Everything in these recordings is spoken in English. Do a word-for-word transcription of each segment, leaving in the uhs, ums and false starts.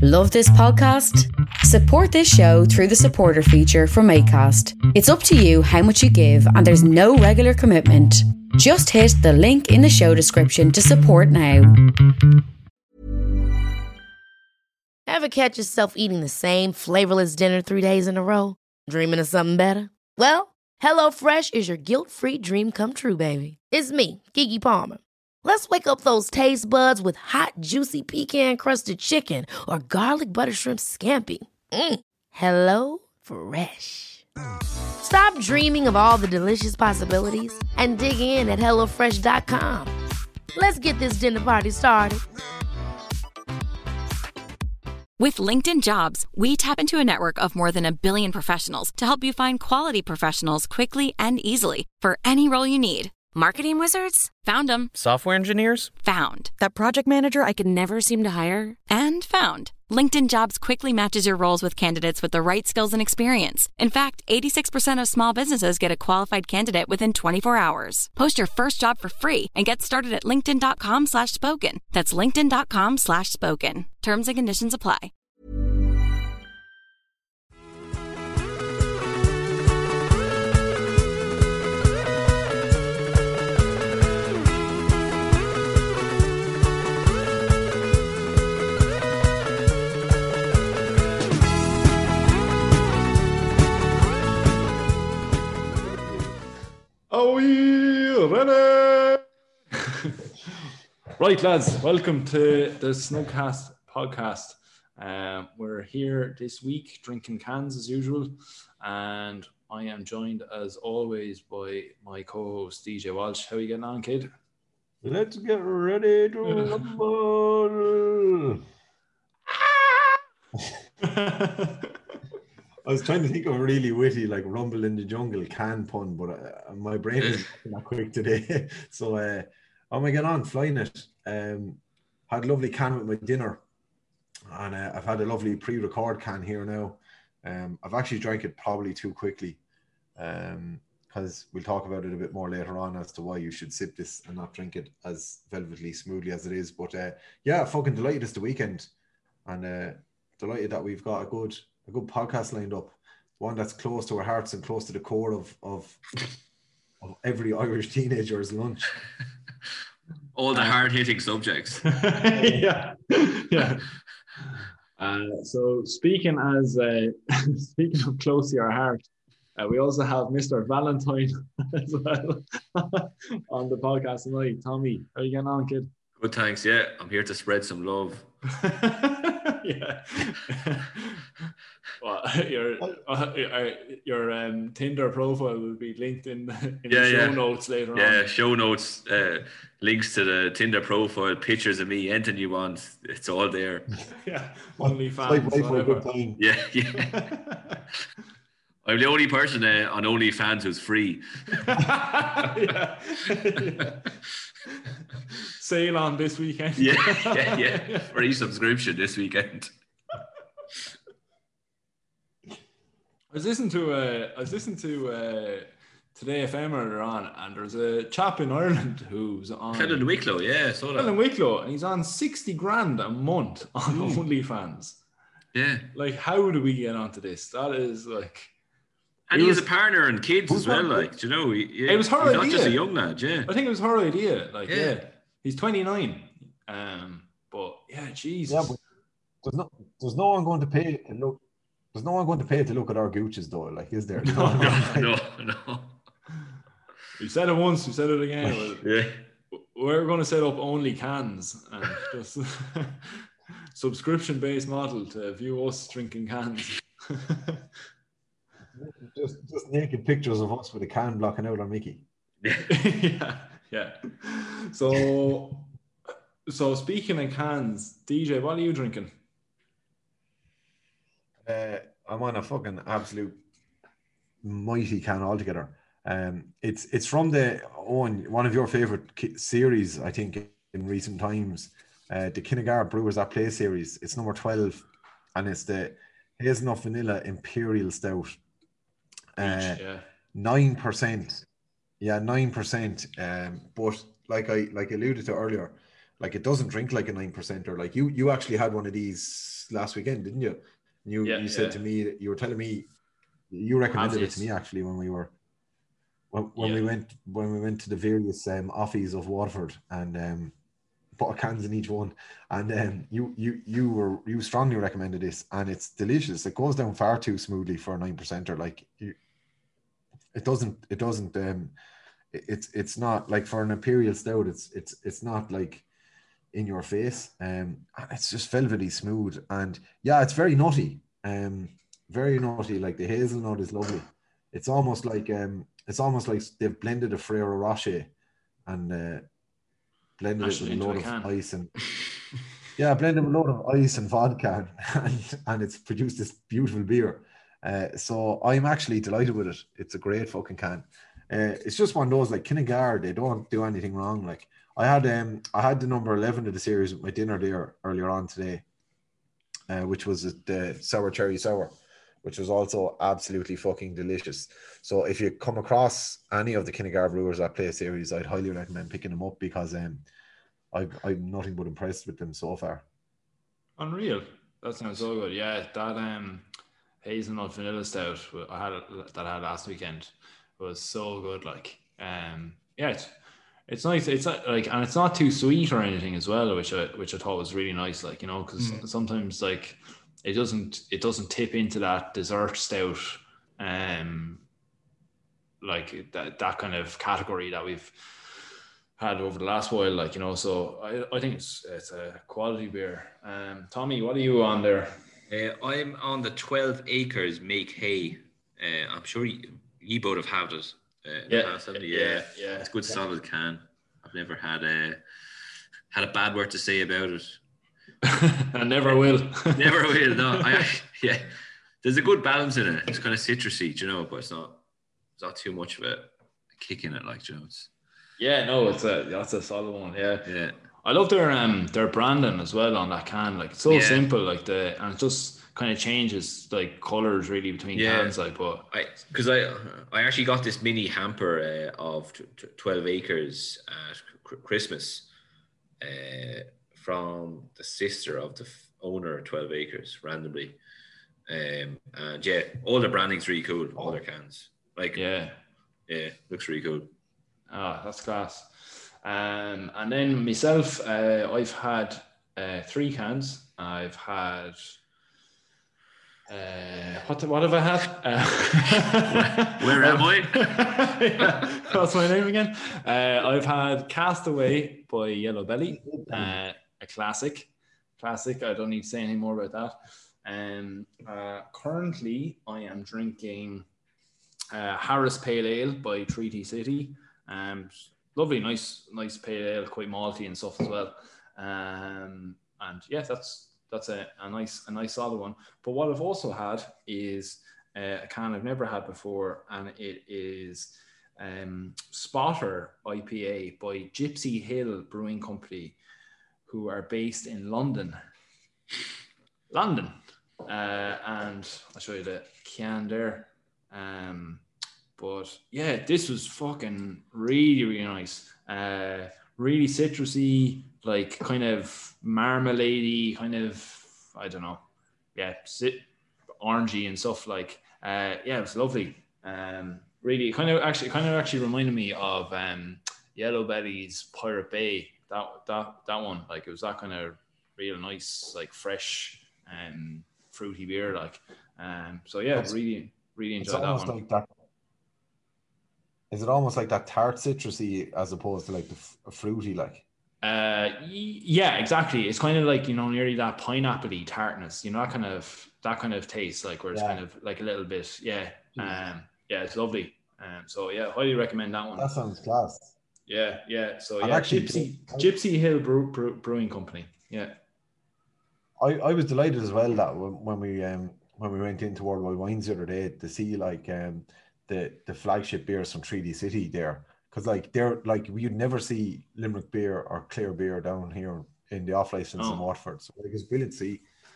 Love this podcast? Support this show through the supporter feature from Acast. It's up to you how much you give and there's no regular commitment. Just hit the link in the show description to support now. Ever catch yourself eating the same flavorless dinner three days in a row? Dreaming of something better? Well, HelloFresh is your guilt-free dream come true, baby. It's me, Keke Palmer. Let's wake up those taste buds with hot, juicy pecan-crusted chicken or garlic butter shrimp scampi. Mm. Hello Fresh. Stop dreaming of all the delicious possibilities and dig in at hello fresh dot com. Let's get this dinner party started. With LinkedIn Jobs, we tap into a network of more than a billion professionals to help you find quality professionals quickly and easily for any role you need. Marketing wizards? Found them. Software engineers? Found. That project manager I could never seem to hire? And found. LinkedIn Jobs quickly matches your roles with candidates with the right skills and experience. In fact, eighty-six percent of small businesses get a qualified candidate within twenty-four hours. Post your first job for free and get started at linkedin.com slash spoken. That's linkedin.com slash spoken. Terms and conditions apply. Are we ready? Right, lads, welcome to the Snugcast podcast. Um, we're here this week drinking cans as usual, and I am joined as always by my co-host D J Walsh. How are you getting on, kid? Let's get ready to rumble. I was trying to think of a really witty, like Rumble in the Jungle can pun, but uh, my brain is not quick today. So, uh, oh my God, on flying it. Um, had a lovely can with my dinner, and uh, I've had a lovely pre-record can here now. Um, I've actually drank it probably too quickly, um, because we'll talk about it a bit more later on as to why you should sip this and not drink it as velvetly smoothly as it is. But uh, yeah, fucking delighted it's the weekend, and uh, delighted that we've got a good. A good podcast lined up, one that's close to our hearts and close to the core of of, of every Irish teenager's lunch. All the hard-hitting subjects. yeah, yeah. Uh, so speaking as uh, speaking of close to your heart, uh, we also have Mister Valentine as well on the podcast tonight. Tommy, how are you getting on, kid? Good, thanks. Yeah, I'm here to spread some love. yeah. Well, your uh, your um, Tinder profile will be linked in, in yeah, the show yeah. notes later yeah, on. Yeah, show notes, uh, links to the Tinder profile, pictures of me, anything you want. It's all there. yeah, OnlyFans. Like, for a good time. Yeah, yeah. I'm the only person uh, on OnlyFans who's free. yeah. yeah. Sale on this weekend. yeah, yeah, yeah. Free subscription this weekend. I was listening to uh, I was listening to uh, Today F M earlier on, and there's a chap in Ireland who's on Kellen Wicklow, yeah, so that. Kellen Wicklow, and he's on sixty grand a month on mm. OnlyFans. Yeah, like how do we get onto this? That is like, and he, he was, has a partner and kids as well. Like, do you know, he, yeah, it was her he's idea. Not just a young lad. Yeah, I think it was her idea. Like, yeah, yeah. He's twenty-nine. Um, but yeah, Jesus. Yeah, but there's no, there's no one going to pay to look. There's no one going to pay to look at our Gooches though. Like, is there? No, no, no, no. We said it once. We said it again. yeah. We're going to set up only cans and just subscription-based model to view us drinking cans. just, just naked pictures of us with a can blocking out our Mickey. yeah, yeah. So, so speaking of cans, D J, what are you drinking? Uh, I'm on a fucking absolute mighty can altogether. Um, it's it's from the Owen, one of your favorite ki- series, I think, in recent times, uh, the Kinnegar Brewers at Play series. It's number twelve, and it's the Hazelnut Vanilla Imperial Stout. Uh, Nine percent, yeah, nine percent. Um, but like I like I alluded to earlier, like it doesn't drink like a nine percenter. Like you, you actually had one of these last weekend, didn't you? You, yeah, you said yeah. to me that you were telling me you recommended it to me actually when we were when, when yeah. we went when we went to the various um, offies of Waterford and um, put cans in each one, and um, you you you were you strongly recommended this, and it's delicious. It goes down far too smoothly for a nine percenter. Like you, it doesn't it doesn't um, it, it's it's not like for an imperial stout. It's it's it's not like in your face. Um, it's just velvety smooth, and yeah, it's very nutty. Um, very nutty. Like the hazelnut is lovely. It's almost like um, it's almost like they've blended a Ferrero Rocher and uh, blended Actually, it with a load of can. ice and yeah, blended with a load of ice and vodka, and and it's produced this beautiful beer. Uh, so I'm actually delighted with it. It's a great fucking can. Uh, it's just one of those like Kinnegar. They don't do anything wrong. Like. I had um I had the number eleven of the series with my dinner there earlier on today, uh, which was the sour cherry sour, which was also absolutely fucking delicious. So if you come across any of the Kinnegar brewers that play a series, I'd highly recommend picking them up because um I've I'm nothing but impressed with them so far. Unreal. That sounds so good. Yeah, that um hazelnut vanilla stout I had that I had last weekend was so good. Like um yeah. It's, It's nice. It's like, and it's not too sweet or anything as well, which I which I thought was really nice. Like, you know, because mm. sometimes like it doesn't it doesn't tip into that dessert stout, um, like that that kind of category that we've had over the last while. Like, you know, so I I think it's it's a quality beer. Um, Tommy, what are you on there? Uh, I'm on the twelve acres Make Hay. Uh, I'm sure you, you both have had it. Uh, yeah, past, yeah, yeah, yeah. It's a good solid can. I've never had a had a bad word to say about it. I never will. Never will. No, I yeah. There's a good balance in it. It's kind of citrusy, you know, but it's not it's not too much of a kick in it, like, you know. It's, yeah, no, it's a that's a solid one. Yeah, yeah. I love their um their branding as well on that can. Like it's so yeah. simple, like the and it just kind of changes like colors really between yeah. cans. Like, but I because I I actually got this mini hamper uh, of t- t- twelve acres at c- Christmas uh, from the sister of the f- owner of twelve acres randomly, um, and yeah, all the branding's really cool. All their cans, like yeah, yeah, looks really cool. Ah, that's class. Um, and then myself, uh, I've had uh, three cans. I've had. Uh, what what have I had? Uh, Where am I? yeah, what's my name again? Uh, I've had Castaway by Yellow Belly, uh, a classic, classic. I don't need to say any more about that. Um, uh, currently, I am drinking uh, Harris Pale Ale by Treaty City. Um, lovely, nice, nice pale ale, quite malty and stuff as well. Um, and yeah, that's. That's a, a nice a nice solid one. But what I've also had is uh, a can I've never had before, and it is um, Spotter I P A by Gypsy Hill Brewing Company, who are based in London. London. Uh, and I'll show you the can there. Um, but yeah, this was fucking really, really nice. Uh, really citrusy, like kind of marmalade-y, kind of, I don't know, yeah, sit, orangey and stuff. Like, uh, yeah, it was lovely. Um, really, kind of actually, kind of actually reminded me of um, Yellow Belly's Pirate Bay. That that that one, like, it was that kind of real nice, like fresh and um, fruity beer. Like, um, so yeah, it's, really, really enjoyed that one. Like that. Is it almost like that tart citrusy as opposed to like the f- fruity, like? Uh, yeah, exactly. It's kind of like, you know, nearly that pineapple-y tartness, you know, that kind of that kind of taste, like where it's yeah. kind of like a little bit, yeah, um, yeah, it's lovely. Um, so yeah, highly recommend that one. That sounds class. Yeah, yeah. So yeah, actually, Gypsy I, Gypsy Hill Brew, Brew, Brewing Company. Yeah. I, I was delighted as well that when, when we um when we went into Worldwide Wines the other day to see like um. the the flagship beers from Treaty City there, because like they're like you'd never see Limerick beer or Clare beer down here in the off license oh. in Waterford, so like it's brilliant to see.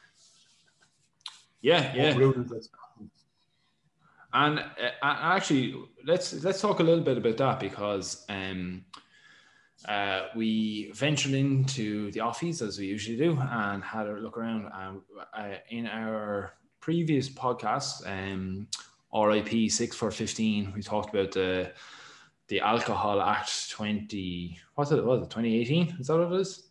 Yeah, yeah. And uh, actually, let's let's talk a little bit about that, because um, uh, we ventured into the office as we usually do and had a look around. Um, uh, in our previous podcast, um, R I P six for fifteen, we talked about the the Alcohol Act twenty. What's it? Was it twenty eighteen? Is that what it is?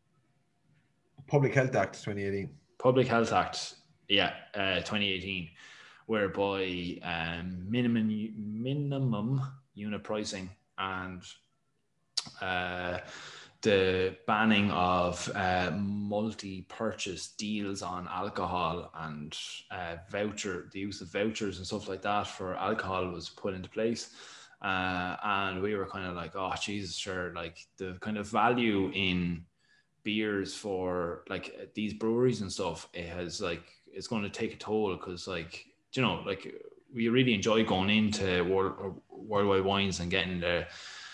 Public Health Act twenty eighteen. Public Health Act, yeah, uh, twenty eighteen, whereby um, minimum minimum unit pricing and uh, the banning of uh, multi-purchase deals on alcohol and uh, voucher, the use of vouchers and stuff like that for alcohol was put into place. Uh, and we were kind of like, oh, Jesus, sure, like the kind of value in beers for like these breweries and stuff, it has like, it's going to take a toll because like, you know, like we really enjoy going into World, Worldwide Wines and getting the,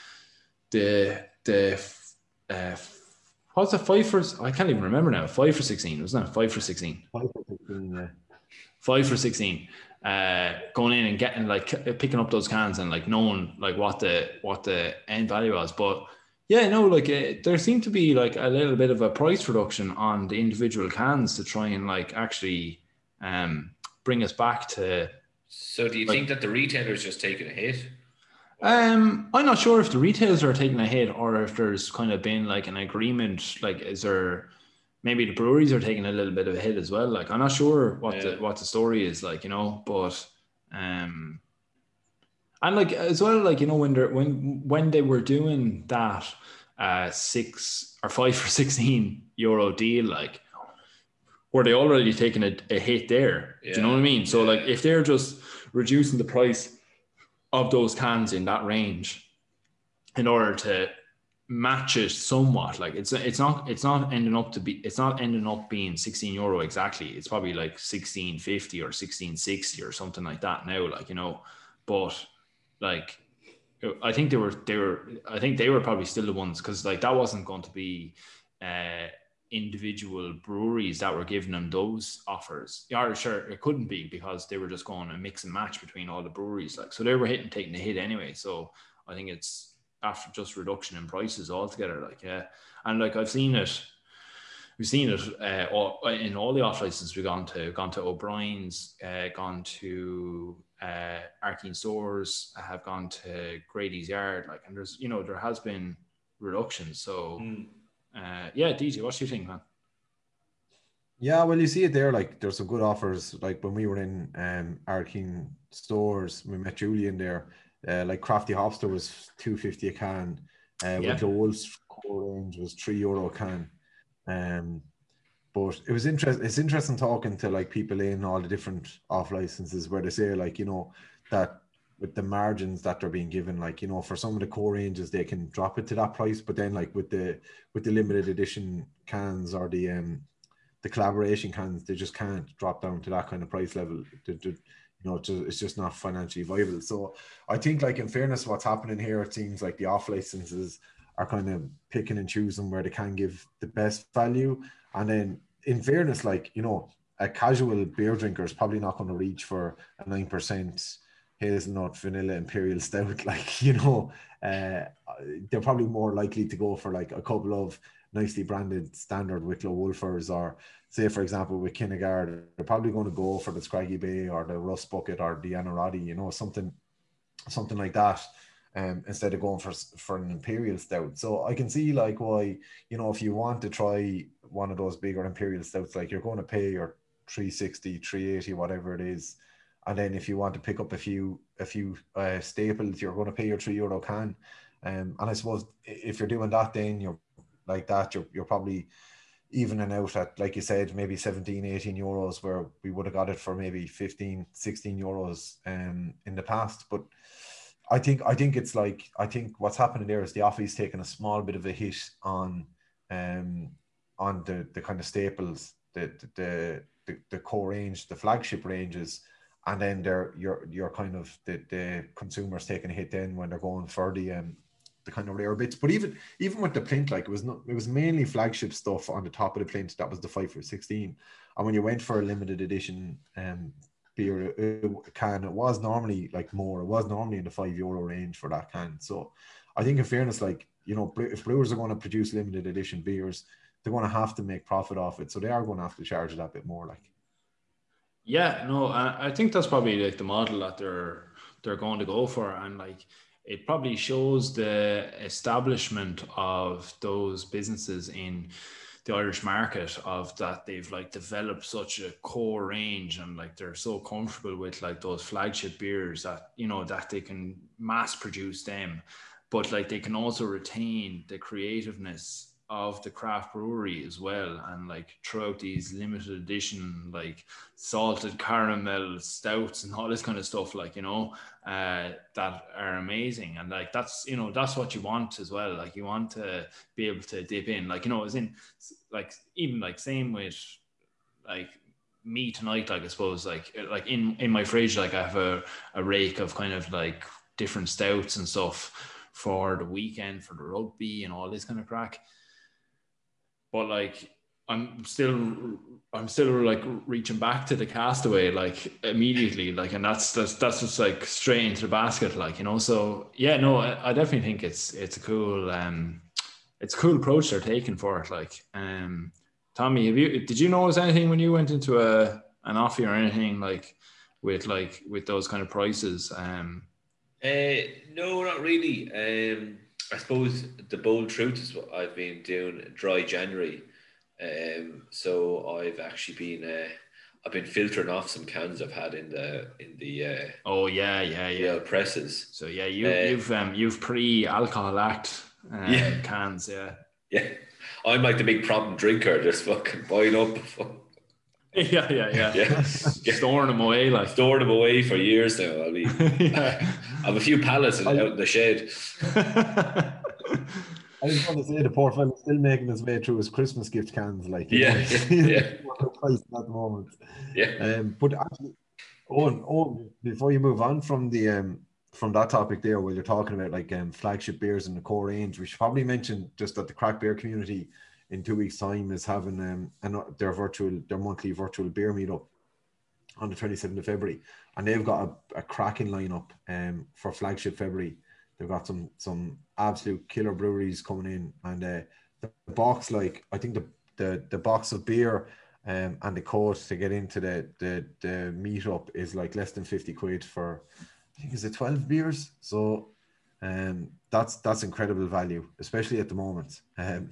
the, the, uh, what's it, five for, I can't even remember now, five for sixteen, wasn't it? Five for sixteen. Five for sixteen, yeah. Five for sixteen. Uh, going in and getting like picking up those cans and like knowing like what the what the end value was, but yeah, no, like uh, there seemed to be like a little bit of a price reduction on the individual cans to try and like actually um bring us back to. So, do you like, think that the retailers just taking a hit? Um, I'm not sure if the retailers are taking a hit or if there's kind of been like an agreement. Like, is there? Maybe the breweries are taking a little bit of a hit as well. Like, I'm not sure what yeah. the what the story is, like, you know, but um, and like as well, like, you know, when they're when when they were doing that uh six or five for sixteen euro deal, like, were they already taking a, a hit there? Yeah. Do you know what I mean? So yeah. like, if they're just reducing the price of those cans in that range in order to match it somewhat, like it's it's not it's not ending up to be it's not ending up being sixteen euro exactly. It's probably like sixteen fifty or sixteen sixty or something like that now, like, you know. But like I think they were they were I think they were probably still the ones, because like that wasn't going to be uh individual breweries that were giving them those offers. Yeah, sure, it couldn't be, because they were just going to mix and match between all the breweries, like, so they were hitting taking the hit anyway. So I think it's after just reduction in prices altogether, like, yeah. And like I've seen it, we've seen it uh, all, in all the off licenses we've gone to, gone to O'Brien's, uh, gone to uh, Arkeen Stores, have gone to Grady's Yard, like, and there's, you know, there has been reductions. So, mm. uh, yeah, D J, what do you think, man? Yeah, well, you see it there, like, there's some good offers. Like when we were in um, Arkeen Stores, we met Julian there. Uh, like Crafty Hopster was two fifty a can. Uh, yeah. With the Wolf's core range was three euro a can. Um, but it was interesting. It's interesting talking to like people in all the different off licenses where they say, like, you know, that with the margins that they're being given, like, you know, for some of the core ranges they can drop it to that price, but then like with the with the limited edition cans or the um the collaboration cans, they just can't drop down to that kind of price level. To, to, You know, it's just not financially viable. So I think, like, in fairness, what's happening here, it seems like the off licenses are kind of picking and choosing where they can give the best value. And then in fairness, like, you know, a casual beer drinker is probably not going to reach for a nine percent hazelnut vanilla imperial stout. Like, you know, uh, they're probably more likely to go for like a couple of nicely branded standard Wicklow Wolfers, or say, for example, with Kinnegard, they're probably going to go for the Scraggy Bay or the Rust Bucket or the Anarati, you know, something something like that, um, instead of going for for an imperial stout. So I can see like why, you know, if you want to try one of those bigger imperial stouts, like, you're going to pay your three sixty, three eighty, whatever it is. And then if you want to pick up a few a few uh, staples, you're going to pay your three euro can. Um, and I suppose if you're doing that, then you're like that, you're, you're probably evening out at, like you said, maybe seventeen, eighteen euros, where we would have got it for maybe fifteen, sixteen euros um, in the past. But I think I think it's like, I think what's happening there is the office taking a small bit of a hit on um, on the, the kind of staples, the, the, the, the core range, the flagship ranges. And then they're, you're, you're kind of, the, the consumers taking a hit then when they're going for the um, the kind of rare bits. But even even with the plinth, like, it was not, it was mainly flagship stuff on the top of the plinth. That was the five for sixteen. And when you went for a limited edition um beer uh, can, it was normally like more. It was normally in the five euro range for that can. So I think in fairness, like, you know, if brewers are going to produce limited edition beers, they're going to have to make profit off it. So they are going to have to charge that bit more. Like, yeah, no, I, I think that's probably like the model that they're they're going to go for, and like it probably shows the establishment of those businesses in the Irish market, of that they've like developed such a core range, and like they're so comfortable with like those flagship beers that, you know, that they can mass produce them, but like they can also retain the creativeness of the craft brewery as well, and like throughout these limited edition like salted caramel stouts and all this kind of stuff, like, you know, uh that are amazing. And like that's, you know, that's what you want as well. Like you want to be able to dip in, like, you know, as in like even like same with like me tonight, like I suppose like like in in my fridge, like I have a, a rake of kind of like different stouts and stuff for the weekend, for the rugby and all this kind of crack. But like, I'm still, I'm still like reaching back to the Castaway like immediately, like, and that's that's that's just like straight into the basket, like, you know. So yeah, no, I, I definitely think it's it's a cool, um, it's a cool approach they're taking for it. Like, um, Tommy, have you did you notice anything when you went into a an offie or anything like with like with those kind of prices? Um, uh, no, not really. Um. I suppose the bold truth is what I've been doing dry January. Um, so I've actually been, uh, I've been filtering off some cans I've had in the, in the, uh, oh yeah, yeah, yeah. presses. So yeah, you, uh, you've, um, you've pre-alcohol act um, yeah. cans. Yeah. Yeah. I'm like the big problem drinker, just fucking buying up. Yeah, yeah, yeah. yeah. Storing them away, like storing them away for years now. I mean, yeah. I have a few pallets in, out in the shed. I just want to say the poor fellow's still making his way through his Christmas gift cans, like, yeah, know, yeah. at the moment. Yeah. Um, but actually, Owen, Owen, before you move on from the um from that topic there, where you're talking about like um flagship beers in the core range, we should probably mention just that the craft beer community in two weeks' time is having um an, their virtual their monthly virtual beer meetup on the twenty-seventh of February, and they've got a, a cracking lineup um for flagship February. They've got some some absolute killer breweries coming in, and uh, the box, like I think the the the box of beer um and the code to get into the the the meetup is like less than fifty quid for, I think, is it twelve beers? So um that's that's incredible value, especially at the moment. Um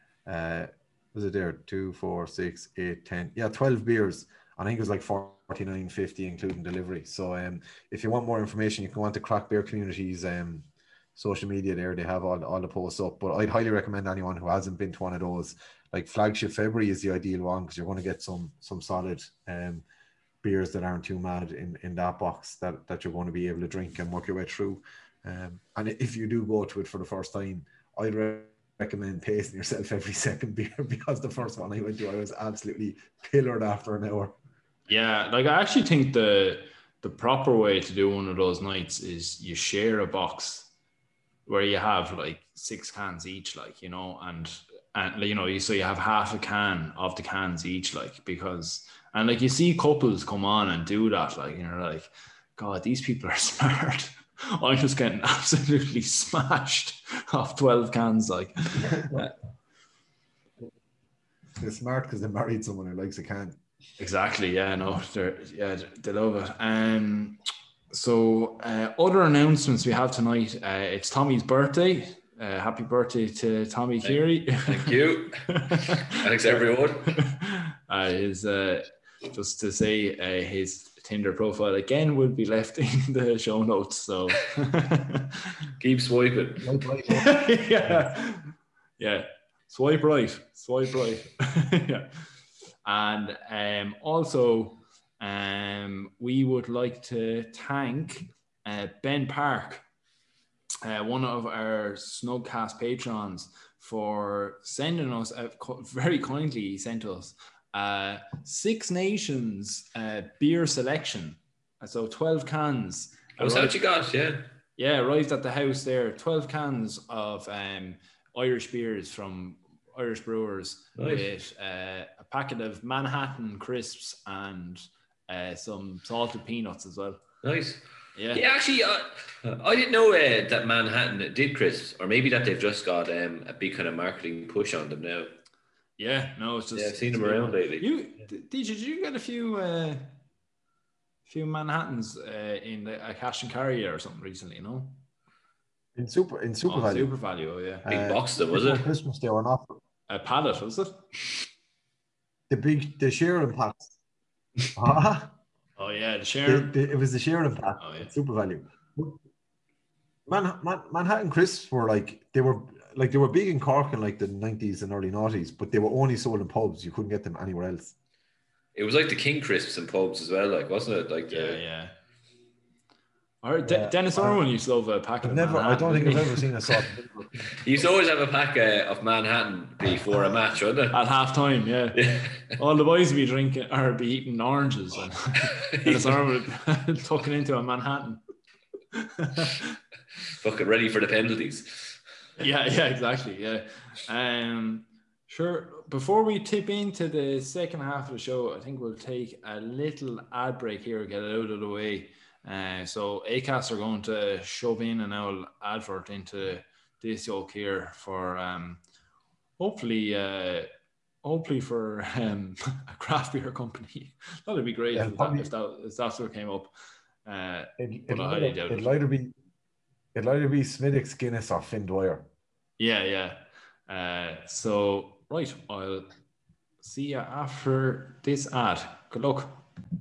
uh was it there two four six eight ten yeah twelve beers. I think it was like forty-nine fifty including delivery. So um if you want more information, you can go on to Craft Beer Community's um social media there. They have all, all the posts up, but I'd highly recommend anyone who hasn't been to one of those, like flagship February is the ideal one, because you're going to get some some solid um beers that aren't too mad in in that box that that you're going to be able to drink and work your way through. Um and if you do go to it for the first time, I'd re- recommend pacing yourself every second beer, because the first one I went to, I was absolutely pillared after an hour. Yeah, like I actually think the the proper way to do one of those nights is you share a box where you have like six cans each, like, you know, and and you know, you so you have half a can of the cans each, like, because and like you see couples come on and do that, like, you're like, God, these people are smart. I'm just getting absolutely smashed off twelve cans, like. uh, They're smart because they married someone who likes a can. Exactly. Yeah. No. They're yeah. They love it. Um. So, uh, other announcements we have tonight. Uh, it's Tommy's birthday. Uh, happy birthday to Tommy Keary. Thank you. Thanks, everyone. Uh, his uh, just to say, uh, his Tinder profile again will be left in the show notes. So keep swiping. yeah. Yeah. Swipe right. Swipe right. Yeah. And um, also, um, we would like to thank uh, Ben Park, uh, one of our Snugcast patrons, for sending us, uh, very kindly, he sent us uh, Six Nations uh, beer selection. So twelve cans. Oh, is that what you got? Yeah. Yeah, arrived at the house there. twelve cans of um, Irish beers from Irish brewers, nice. With uh, a packet of Manhattan crisps and uh, some salted peanuts as well. Nice. Yeah, yeah. Actually, uh, I didn't know uh, that Manhattan did crisps, or maybe that they've just got um, a big kind of marketing push on them now. Yeah, no, it's just. Yeah, I've seen it's them around been, lately. You, D J, did you get a few, uh, few Manhattans uh, in the, a cash and carry or something recently? No. In super in super oh, value. Super value, oh, yeah. Big Uh, box of them, was it? Christmas they were on offer. A pallet, was it? The big the sharing packs. Ah, Oh yeah, the the, share. the, it was the sharing pack. Oh, yeah. Super value. Man, Man, Manhattan crisps were like they were like they were big in Cork in like the nineties and early noughties, but they were only sold in pubs. You couldn't get them anywhere else. It was like the King crisps in pubs as well, like wasn't it? Like the, Yeah, yeah. Or De- Yeah, Dennis uh, Irwin used to love a packet I've of never. I Manhattan, don't think didn't I've he? ever seen a salt. he used to always have a pack uh, of Manhattan before a match, wasn't it? At half time, yeah. Yeah. All the boys would be drinking or be eating oranges and Dennis Irwin would tucking into a Manhattan. Fucking ready for the penalties. Yeah, yeah, exactly. Yeah. Um, sure. Before we tip into the second half of the show, I think we'll take a little ad break here, get it out of the way. Uh, so Acast are going to shove in an old advert into this yoke here for um, hopefully, uh, hopefully for um, a craft beer company. That'd be great Yeah, if, probably- that, if that if that's what came up. Uh, It, But it'll, I highly either, doubt it. it'll either be it'll either be Smiddix, Guinness, or Finn Dwyer. Yeah, yeah. Uh, so, right, I'll see you after this ad. Good luck.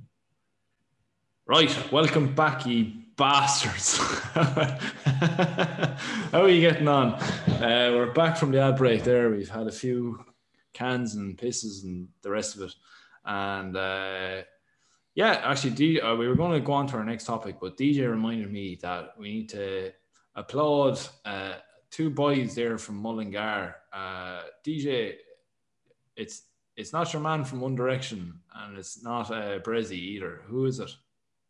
Right, welcome back, you bastards. How are you getting on? Uh, we're back from the ad break there. We've had a few cans and pisses and the rest of it. And uh, yeah, actually, D- uh, we were going to go on to our next topic, but D J reminded me that we need to applaud uh, two boys there from Mullingar. Uh, D J, it's it's not your man from One Direction, and it's not uh, Brezzy either. Who is it?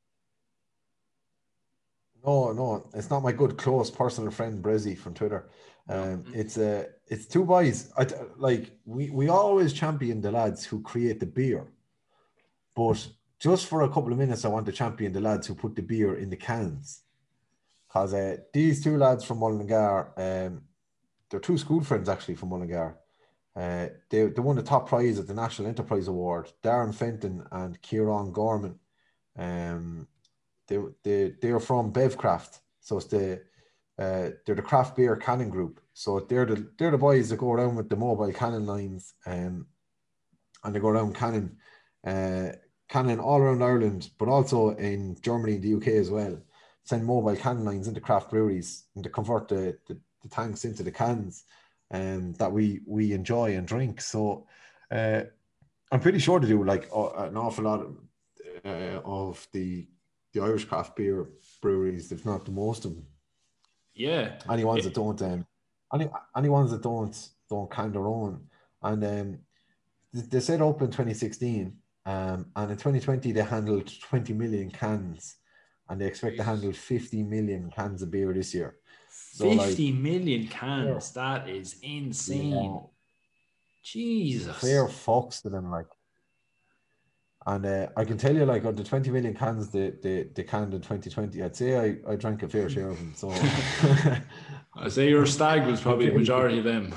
No, no, it's not my good close personal friend Brezzy from Twitter. Um, it's uh, it's two boys. I like we we always champion the lads who create the beer, but just for a couple of minutes, I want to champion the lads who put the beer in the cans. Because uh, these two lads from Mullingar, um, they're two school friends actually from Mullingar. Uh, they they won the top prize at the National Enterprise Award. Darren Fenton and Kieran Gorman. Um, they they they are from Bevcraft, so it's the uh, they're the craft beer canning group. So they're the they're the boys that go around with the mobile canning lines, um, and they go around canning, uh, canning all around Ireland, but also in Germany and the U K as well. Send mobile canning lines into craft breweries and to convert the, the, the tanks into the cans um, that we we enjoy and drink. So uh, I'm pretty sure to do like uh, an awful lot of, uh, of the the Irish craft beer breweries, if not the most of them. Yeah. Any ones It- that don't, um, any any ones that don't don't can their own, and um, they, they set up in twenty sixteen, um, and in twenty twenty they handled twenty million cans, and they expect to handle fifty million cans of beer this year. So, like, fifty million cans. That is insane. Yeah. Jesus. fair fucks to them, like. And uh, I can tell you, like, of the twenty million cans they, they, they canned in twenty twenty, I'd say I, I drank a fair share of them. So I say your stag was probably the majority of them.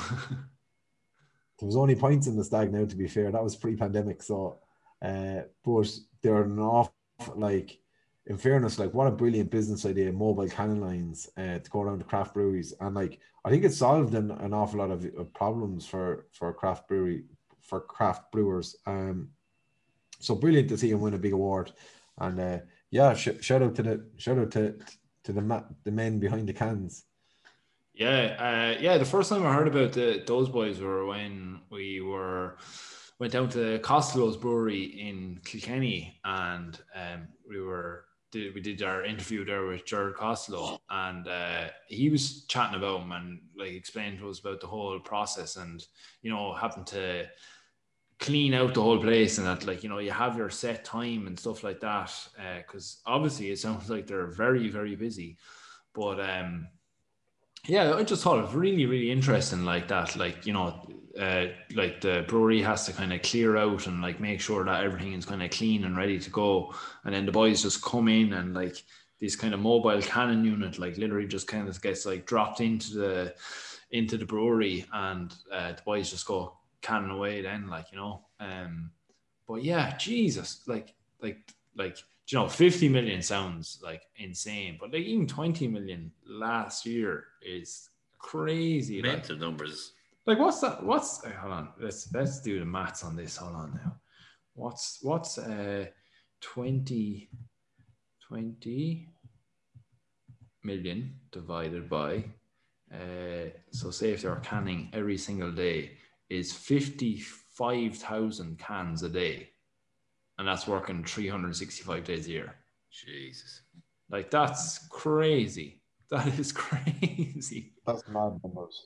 there was only points in the stag now, to be fair. That was pre-pandemic. So, uh, but they're an awful, like, in fairness, like, what a brilliant business idea, mobile canning lines uh, to go around to craft breweries. And, like, I think it solved an, an awful lot of, of problems for, for craft brewery, for craft brewers. Um, So brilliant to see him win a big award, and uh, yeah, sh- shout out to the shout out to to the ma- the men behind the cans. Yeah, uh, yeah. The first time I heard about the, those boys were when we were went down to Costello's brewery in Kilkenny, and um, we were did we did our interview there with Gerard Costello, and uh, he was chatting about him and like explaining to us about the whole process, and you know having to clean out the whole place, and that, like, you know, you have your set time and stuff like that, because uh, obviously it sounds like they're very very busy, but um yeah, I just thought it was really really interesting, like that, like, you know, uh like the brewery has to kind of clear out and like make sure that everything is kind of clean and ready to go, and then the boys just come in and like this kind of mobile cannon unit, like literally just kind of gets like dropped into the into the brewery, and uh, the boys just go cannon away then, like, you know. Um, but yeah, Jesus, like like like you know, fifty million sounds like insane, but like even twenty million last year is crazy. Mental like, numbers. Like what's that? What's hold on? Let's let's do the maths on this. Hold on now. What's what's uh twenty, twenty million divided by uh so say if they're canning every single day is fifty-five thousand cans a day, and that's working three hundred sixty-five days a year. Jesus, like that's crazy. That is crazy. That's mad numbers.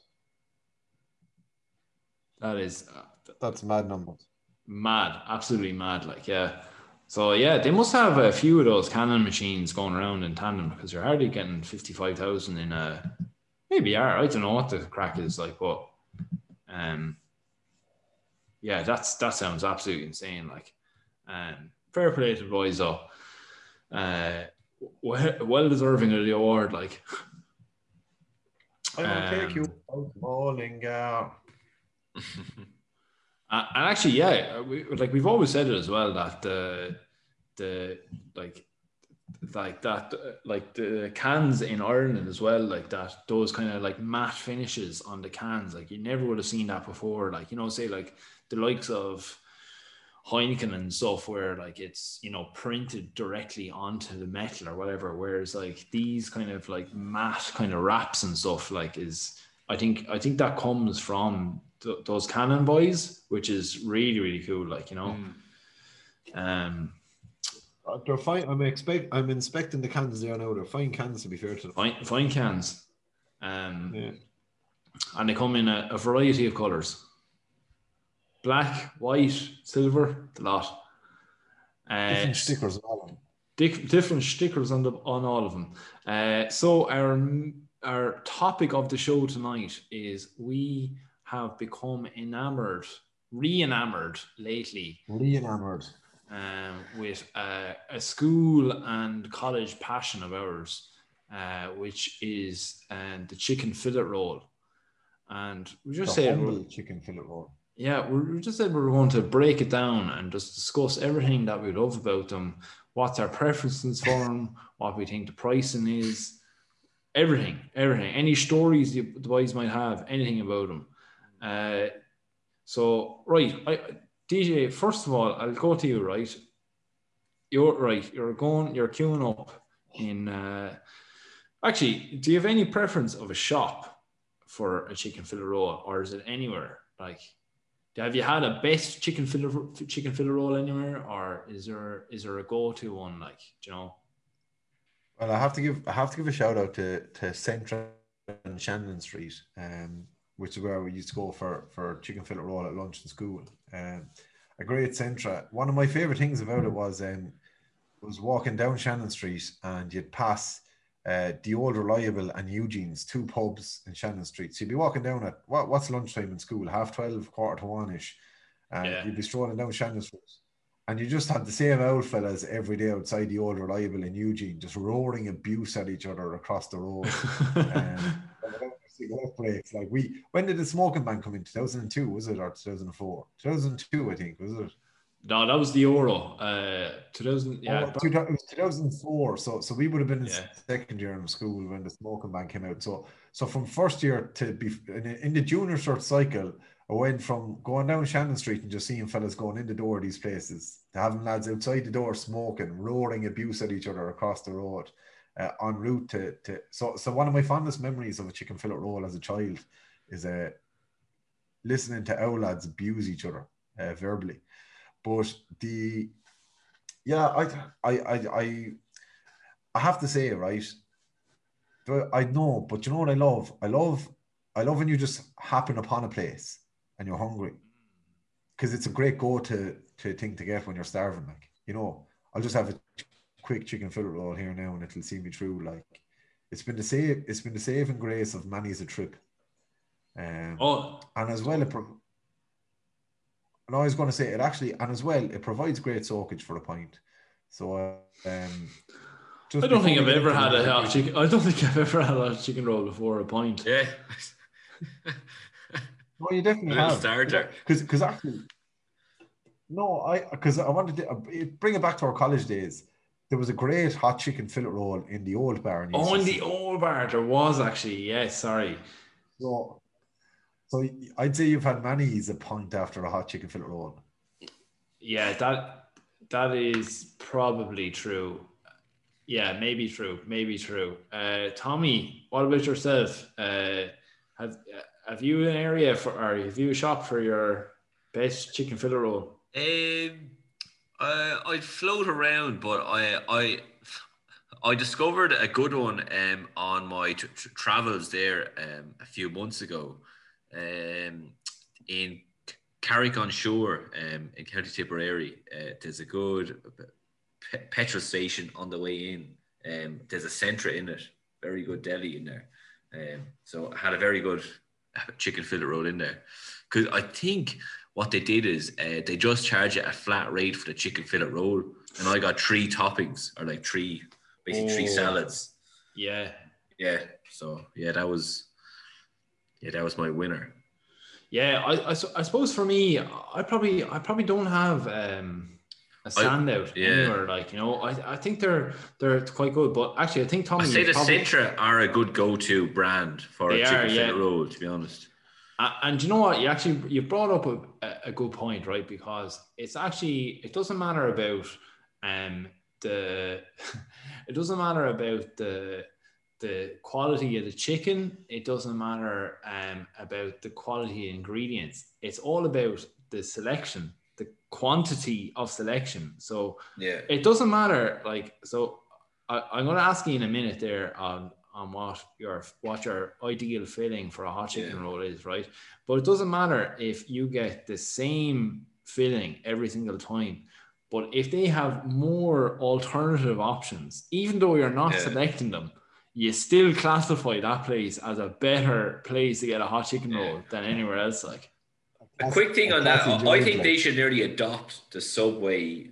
That is uh, that's mad numbers. Mad, absolutely mad. Like, yeah. So yeah, they must have a few of those cannon machines going around in tandem, because you're hardly getting fifty-five thousand in a. Maybe are. I don't know what the crack is like, but um, yeah, that's that sounds absolutely insane. Like, um, fair play to the boys though. Uh, well, well deserving of the award. Like, I will um, take you out bowling. Uh... Uh, and actually, yeah, we, like we've always said it as well, that the the like like that uh, like the cans in Ireland as well, like that, those kind of like matte finishes on the cans, like you never would have seen that before. Like, you know, say like the likes of Heineken and stuff, where like it's, you know, printed directly onto the metal or whatever, whereas like these kind of like matte kind of wraps and stuff, like is I think I think that comes from th- those Canon boys, which is really really cool. Like, you know, mm. um, uh, they're fine. I'm expect I'm inspecting the cans there now. They're fine cans, to be fair to them. Fine, fine cans, um, yeah. And they come in a, a variety of colors: black, white, silver, the lot. Uh, different stickers on all of them. Di- different stickers on the on all of them. Uh, so our our topic of the show tonight is we have become enamored, re-enamored lately. Re-enamored. Um, with uh, a school and college passion of ours, uh, which is uh, the chicken fillet roll. And we just the said chicken fillet roll. Yeah, we just said we were going to break it down and just discuss everything that we love about them, what's our preferences for them, what we think the pricing is, everything, everything, any stories the, the boys might have, anything about them. Uh, so, right, I, D J, first of all, I'll go to you, right? You're right, you're going, you're queuing up in, uh, actually, do you have any preference of a shop for a chicken fillet roll, or is it anywhere? Like, have you had a best chicken fillet chicken fillet roll anywhere, or is there is there a go-to one, like, do you know? Well, I have to give I have to give a shout out to to Centra and Shannon Street, um, which is where we used to go for for chicken fillet roll at lunch in school. Um, a great Centra. One of my favorite things about it was um was walking down Shannon Street and you'd pass uh, the Old Reliable and Eugene's, two pubs in Shannon Street. So you'd be walking down at what what's lunchtime in school, half twelve, quarter to one ish, and yeah. You'd be strolling down Shannon Street. And you just had the same old fellas every day outside the Old Reliable in Eugene, just roaring abuse at each other across the road. um, breaks. Like we, when did the smoking ban come in? two thousand two, was it, or two thousand four? two thousand two, I think, was it? No, that was the Euro. Uh, two thousand, yeah, oh, it was two thousand four. So, so we would have been in yeah. second year in school when the smoking ban came out. So, so from first year to be in, in the junior short cycle, I went from going down Shannon Street and just seeing fellas going in the door of these places to having lads outside the door smoking, roaring abuse at each other across the road, uh, en route to, to so so one of my fondest memories of a chicken fillet roll as a child is uh, listening to our lads abuse each other uh, verbally. But the yeah, I I I I I have to say, right, I know, but you know what I love? I love I love when you just happen upon a place and you're hungry, because it's a great go-to to thing to get when you're starving. Like, you know, I'll just have a quick chicken fillet roll here now and it'll see me through. Like, it's been the save it's been the saving grace of many's a trip. Um, oh, and as well, it pro- and I was going to say it actually, and as well, it provides great soakage for a pint. So, um, Just I don't think before I've we get ever into had the a hot nitty-gritty. chicken. I don't think I've ever had a hot chicken roll before a pint. Yeah. No, you definitely Little have. starter. Because because actually, no, I because I wanted to uh, bring it back to our college days. There was a great hot chicken fillet roll in the old bar. Oh, in the U C C. old bar, there was actually. Yes, sorry. So, so I'd say you've had many's a pint after a hot chicken fillet roll. Yeah, that that is probably true. Yeah, maybe true. Maybe true. Uh, Tommy, what about yourself? Uh, have have you an area for, or have you a shop for your best chicken fillet roll? Um, uh, I'd float around, but I I I discovered a good one um on my t- t- travels there um a few months ago, um in Carrick-on-Shore um in County Tipperary. Uh, there's a good pe- petrol station on the way in. Um, there's a Centra in it, very good deli in there. Um, so I had a very good chicken fillet roll in there, because I think what they did is uh, they just charge you a flat rate for the chicken fillet roll, and I got three toppings, or like three, basically three Oh. salads. Yeah. Yeah, so yeah, that was yeah, that was my winner. Yeah, I, I, su- I suppose for me, I probably I probably don't have um, a standout yeah. anywhere. Like, you know, I, I think they're they're quite good. But actually, I think Tommy, I say you the probably- Centra are a good go-to brand for They a chicken are, fillet yeah. roll, to be honest. A- And you know what? You actually you brought up a, a good point, right? Because it's actually it doesn't matter about um the it doesn't matter about the the quality of the chicken. It doesn't matter um about the quality of ingredients. It's all about the selection, the quantity of selection. So Yeah. it doesn't matter. Like, so I, I'm going to ask you in a minute there on on what your what your ideal filling for a hot chicken Yeah. roll is, right? But it doesn't matter if you get the same filling every single time. But if they have more alternative options, even though you're not Yeah. selecting them, you still classify that place as a better place to get a hot chicken Yeah. roll than anywhere else. Like, A quick thing on that, classy I joint, think like. they should nearly adopt the Subway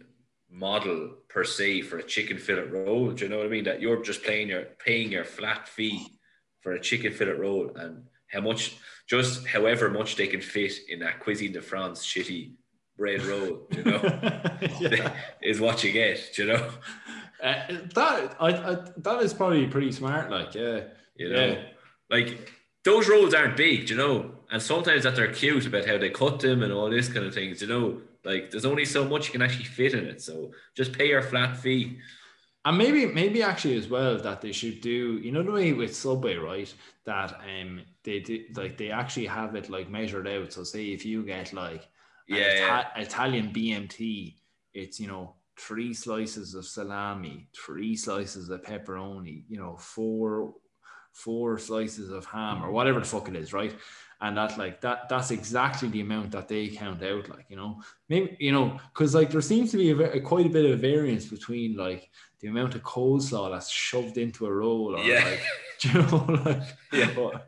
model per se for a chicken fillet roll. Do you know what I mean? That you're just paying your paying your flat fee for a chicken fillet roll, and how much, just however much they can fit in that Cuisine de France shitty bread roll, you know, yeah. is what you get. Do you know? Uh, that I, I that is probably pretty smart. Like, yeah, You know, yeah. like those rolls aren't big, do you know, and sometimes that they're cute about how they cut them and all this kind of things. You know, like there's only so much you can actually fit in it, so just pay your flat fee. And maybe, maybe actually as well that they should do, you know, the way with Subway, right? That um, they do like they actually have it like measured out. So say if you get like an Yeah, Ita- Italian B M T, it's, you know, three slices of salami, three slices of pepperoni, you know, four four slices of ham or whatever the fuck it is, right? And that like that that's exactly the amount that they count out, like, you know, maybe, you know, because like there seems to be a, ve- quite a bit of variance between like the amount of coleslaw that's shoved into a roll, or Yeah. like, do you know, like, Yeah. but-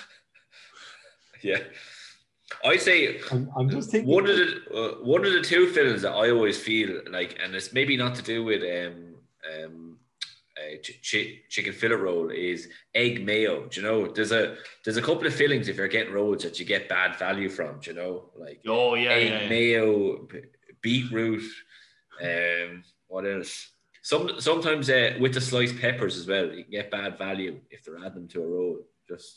Yeah, I'd say I'm, I'm just thinking. one of the uh, one of the two films that I always feel like, and it's maybe not to do with um um uh, ch- ch- chicken fillet roll, is egg mayo. Do you know? There's a there's a couple of fillings if you're getting rolls that you get bad value from. Do you know? Like oh yeah, egg yeah, yeah. mayo, b- beetroot, um, what else? Some sometimes uh, with the sliced peppers as well, you can get bad value if they're adding them to a roll. Just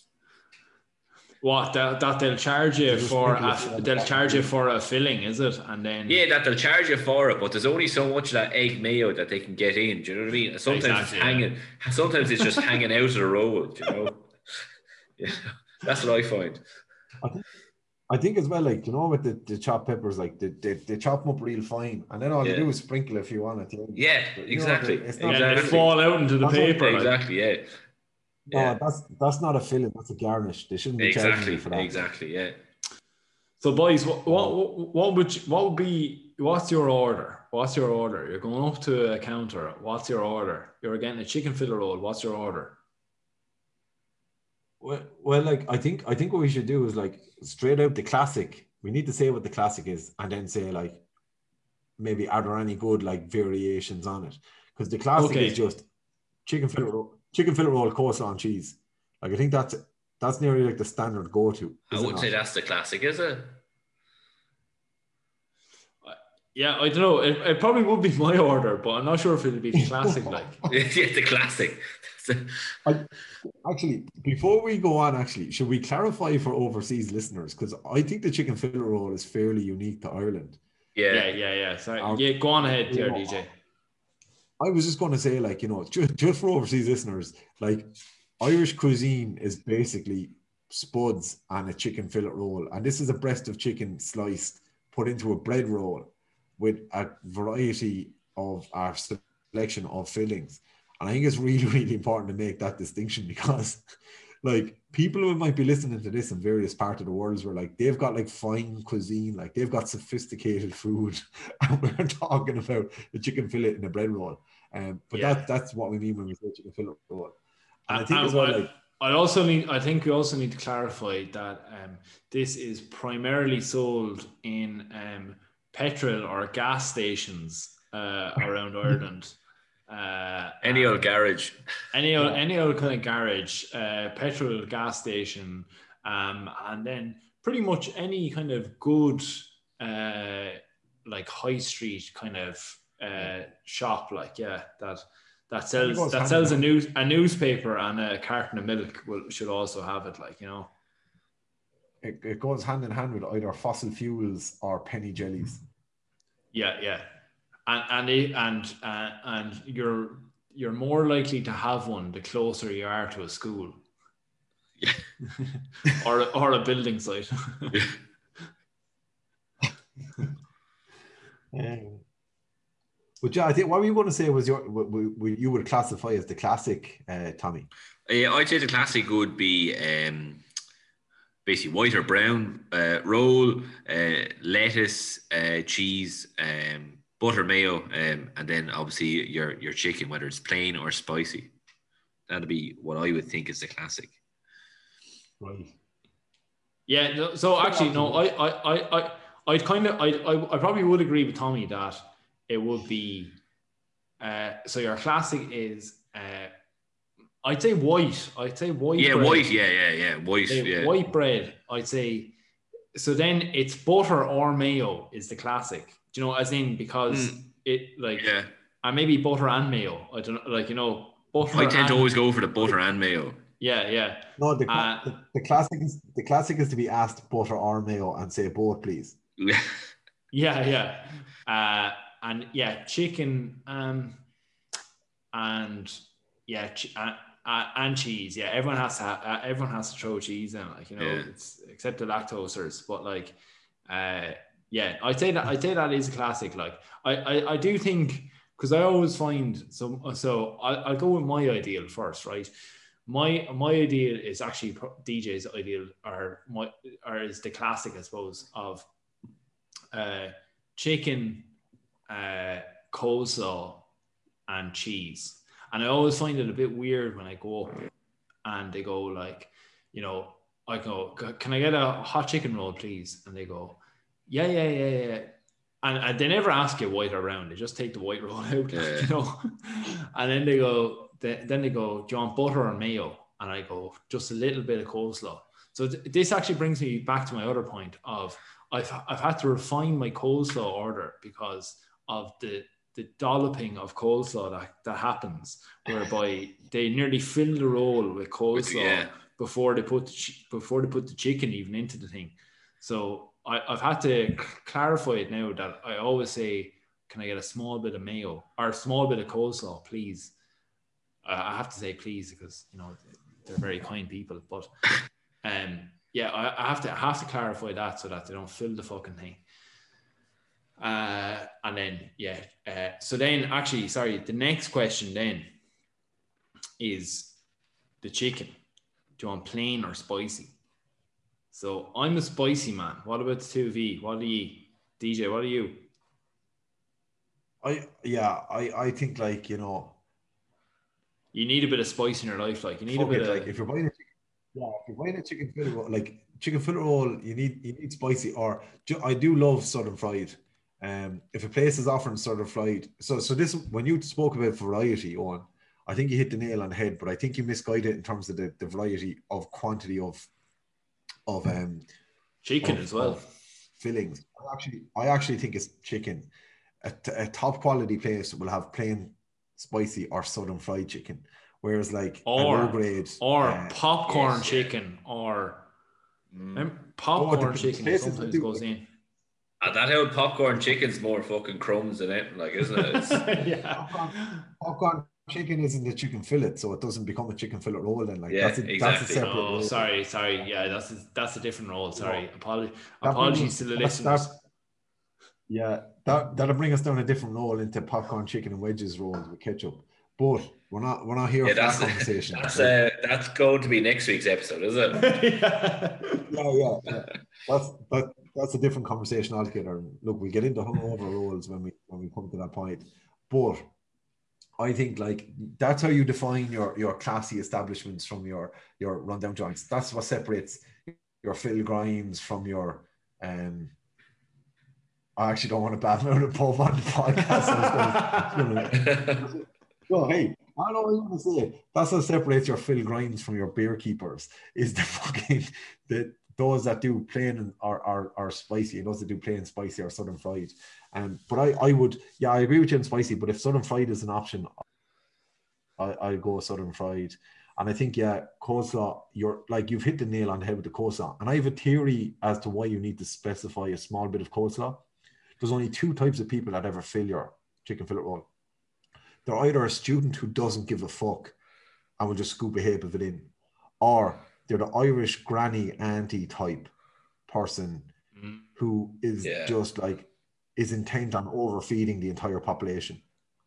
What that, that they'll charge you just for sprinkle a, it on they'll top. charge you for a filling, is it? And then yeah, that they'll charge you for it, but there's only so much of that egg mayo that they can get in. Do you know what I mean? And sometimes Exactly, it's hanging. Sometimes it's just hanging out of the roll. Do you know? Yeah, that's what I find. I think, I think as well, like, you know, with the, the chopped peppers, like they, they, they chop them up real fine, and then all Yeah. you do is sprinkle a few on at the end. Yeah, But, you know, exactly. it's and not- then they exactly. fall out into the That's what- paper. like. Exactly. Yeah. No, Yeah. that's that's not a filling. That's a garnish. They shouldn't be charging Exactly. you for that. Exactly. Yeah. So, boys, what, what what would you, what would be what's your order? What's your order? You're going up to a counter. What's your order? You're getting a chicken fillet roll. What's your order? Well, well, like I think I think what we should do is like straight out the classic. We need to say what the classic is, and then say like maybe are there any good like variations on it? Because the classic Okay. is just chicken fillet roll, chicken fillet roll, coleslaw and cheese. Like I think that's that's nearly like the standard go-to. I wouldn't say that's the classic, is it? Yeah, I don't know. It, it probably would be my order, but I'm not sure if it'll be the classic. Like, yeah, the classic. I, actually, before we go on, actually, should we clarify for overseas listeners? Because I think the chicken fillet roll is fairly unique to Ireland. Yeah, yeah, yeah, yeah. Sorry, um, yeah. Go on ahead, dear know, D J. I was just going to say, like, you know, just, just for overseas listeners, like, Irish cuisine is basically spuds and a chicken fillet roll, and this is a breast of chicken sliced, put into a bread roll with a variety of our selection of fillings. And I think it's really, really important to make that distinction because, like, people who might be listening to this in various parts of the world were like, they've got like fine cuisine, like they've got sophisticated food, and we're talking about the chicken fillet in a bread roll. Um, but yeah. that, that's what we mean when we say chicken fillet roll. And I think as well, like, I also need. I think we also need to clarify that um, this is primarily sold in um, petrol or gas stations uh, around Ireland. Uh, any old garage, any old, any old kind of garage, uh, petrol gas station, um, and then pretty much any kind of good, uh, like high street kind of uh, shop, like yeah, that that sells that sells a news a newspaper and a carton of milk will should also have it, like, you know. It, it goes hand in hand with either fossil fuels or penny jellies. Yeah, yeah. And and it, and uh, and you're you're more likely to have one the closer you are to a school, yeah, or or a building site. um, but yeah, I think what were you going to say was your what, what you would classify as the classic, uh, Tommy? Yeah, I'd say the classic would be um, basically white or brown uh, roll, uh, lettuce, uh, cheese. Um, butter, mayo, um, and then obviously your your chicken, whether it's plain or spicy. That'd be what I would think is the classic. Right. Yeah. So actually, no, I, I, I, I, I'd kind of, I, I, I probably would agree with Tommy that it would be. Uh, so your classic is, uh, I'd say white. I'd say white. Yeah, bread. white. Yeah, yeah, yeah. White. Yeah. White bread. I'd say. So then it's butter or mayo is the classic. You know, as in because mm. it like yeah, and maybe butter and mayo. I don't know, like, you know, butter. I tend and, to always go for the butter and mayo. Yeah, yeah. No, the, uh, the the classic is the classic is to be asked butter or mayo and say both, please. Yeah, yeah. Uh, and yeah, chicken, um, and yeah, ch- uh, uh, and cheese. Yeah, everyone has to. Ha- uh, everyone has to throw cheese in, like, you know, yeah. it's except the lactosers, but like, uh. Yeah, I'd say that I'd say that is a classic. Like, I, I, I do think, because I always find so so I, I'll go with my ideal first, right? My my ideal is actually D J's ideal, or my or is the classic, I suppose, of uh, chicken, uh, coleslaw, and cheese. And I always find it a bit weird when I go up and they go like, you know, I go, can I get a hot chicken roll, please? And they go, yeah, yeah, yeah, yeah. And, and they never ask you white or brown. They just take the white roll out, yeah. you know. And then they go, they, then they go, do you want butter or mayo? And I go, just a little bit of coleslaw. So th- this actually brings me back to my other point of I've I've had to refine my coleslaw order because of the the dolloping of coleslaw that, that happens, whereby they nearly fill the roll with coleslaw yeah. before they put the ch- before they put the chicken even into the thing. So I, I've had to clarify it now that I always say, can I get a small bit of mayo or a small bit of coleslaw, please? Uh, I have to say please because, you know, they're very kind people. But um, yeah, I, I have to I have to clarify that so that they don't fill the fucking thing. Uh, and then yeah, uh, so then actually, sorry, the next question then is the chicken. Do you want plain or spicy? So I'm a spicy man. What about the two V? What do you, D J? What are you? I yeah, I I think, like, you know, you need a bit of spice in your life. Like, you need a bit it, of like if you're buying a chicken, yeah, if you're buying a chicken fillet roll, like chicken fillet roll, you need you need spicy. Or I do love southern fried. Um, if a place is offering southern fried, so so this when you spoke about variety, Owen, I think you hit the nail on the head, but I think you misguided in terms of the, the variety of quantity of of um chicken of, as well. Fillings. I actually, I actually think it's chicken. A, a top quality place will have plain spicy or southern fried chicken, whereas like or a low grade or uh, popcorn yes, chicken yeah. or mm. popcorn oh, the, chicken the sometimes do, goes in. And that old popcorn chicken's more fucking crumbs than it, like, isn't it? It's... yeah. Popcorn, popcorn chicken isn't a chicken fillet, so it doesn't become a chicken fillet roll. Then, like, yeah, that's a, exactly. that's a separate. Oh, roll. sorry, sorry. Yeah, that's a, that's a different roll. Sorry, no. Apology, that apologies brings, to the that, listeners. That, yeah, that that'll bring us down a different roll into popcorn chicken and wedges rolls with ketchup. But we're not we're not here yeah, for that the, conversation. That's right? uh, that's going to be next week's episode, is it? yeah. yeah, yeah, yeah. That's that. That's a different conversation altogether. Look, we get into hungover rolls when we when we come to that point. But I think like that's how you define your your classy establishments from your your rundown joints. That's what separates your Phil Grimes from your um. I actually don't want to badmouth a pub on the podcast. No, hey, I know what you want to say. That's what separates your Phil Grimes from your beer keepers. Is the fucking the those that do plain or are are spicy, and those that do plain spicy or southern fried. Um, but I I would yeah I agree with you on spicy. But if southern fried is an option, I I'll go southern fried. And I think yeah, coleslaw. You're like you've hit the nail on the head with the coleslaw. And I have a theory as to why you need to specify a small bit of coleslaw. There's only two types of people that ever fill your chicken fillet roll. They're either a student who doesn't give a fuck and will just scoop a heap of it in, or they're the Irish granny auntie type person mm. who is yeah. just like, is intent on overfeeding the entire population.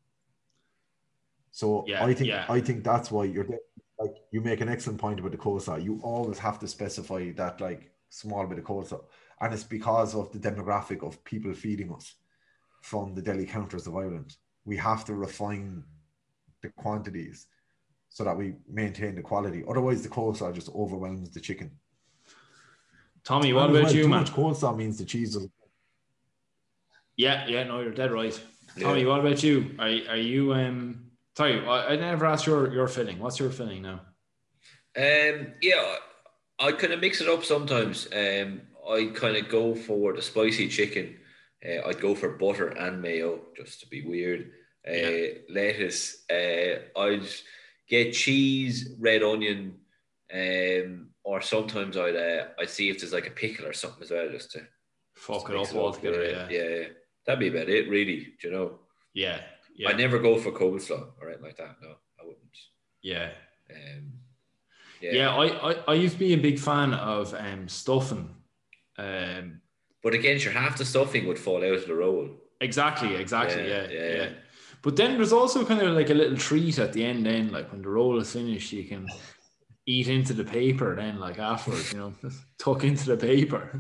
So yeah, I think yeah. I think that's why you're like, you make an excellent point about the coleslaw. You always have to specify that like small bit of coleslaw. And it's because of the demographic of people feeding us from the deli counters of Ireland. We have to refine the quantities so that we maintain the quality. Otherwise, the coleslaw just overwhelms the chicken. Tommy, what about well, you, too man? Too much coleslaw means the cheese doesn't. Yeah, yeah, no, you're dead right. Yeah. Tommy, what about you? Are are you? Um, sorry, I, I never asked your your filling. What's your filling now? Um, yeah, I, I kind of mix it up sometimes. Um. I'd kind of go for the spicy chicken. Uh, I'd go for butter and mayo, just to be weird. Uh, yeah. Lettuce. Uh, I'd get cheese, red onion, um, or sometimes I'd uh, I'd see if there's like a pickle or something as well, just to fuck just it up altogether. Yeah. yeah, yeah, that'd be about it, really. Do you know? Yeah, yeah. I'd never go for coleslaw or anything like that. No, I wouldn't. Yeah. Um, yeah, yeah. I, I I used to be a big fan of um stuffing. Um, but again, sure, half the stuffing would fall out of the roll. Exactly, exactly, yeah, yeah, yeah. yeah. But then there's also kind of like a little treat at the end. Then, like when the roll is finished, you can eat into the paper. Then, like afterwards, you know, tuck into the paper.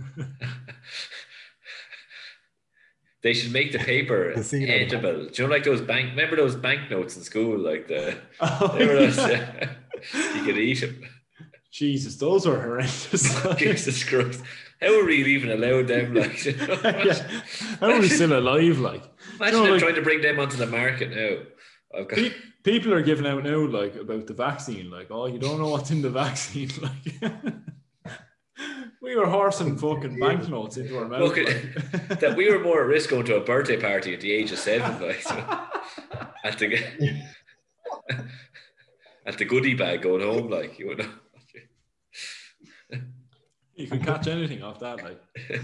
They should make the paper edible. Do you know, like those bank? Remember those banknotes in school, like the oh, those, uh, you could eat them. Jesus, those were horrendous. Jesus Christ. How are we even allowed them? Like, you know, yeah. How are we still alive? Like, imagine you know, them like, trying to bring them onto the market now. I've got... pe- people are giving out now, like about the vaccine. Like, oh, you don't know what's in the vaccine. Like, we were horsing fucking banknotes into our mouth. Look, like. That we were more at risk going to a birthday party at the age of seven. Like, so, at the at the goodie bag going home, like you would know. You can catch anything off that, like.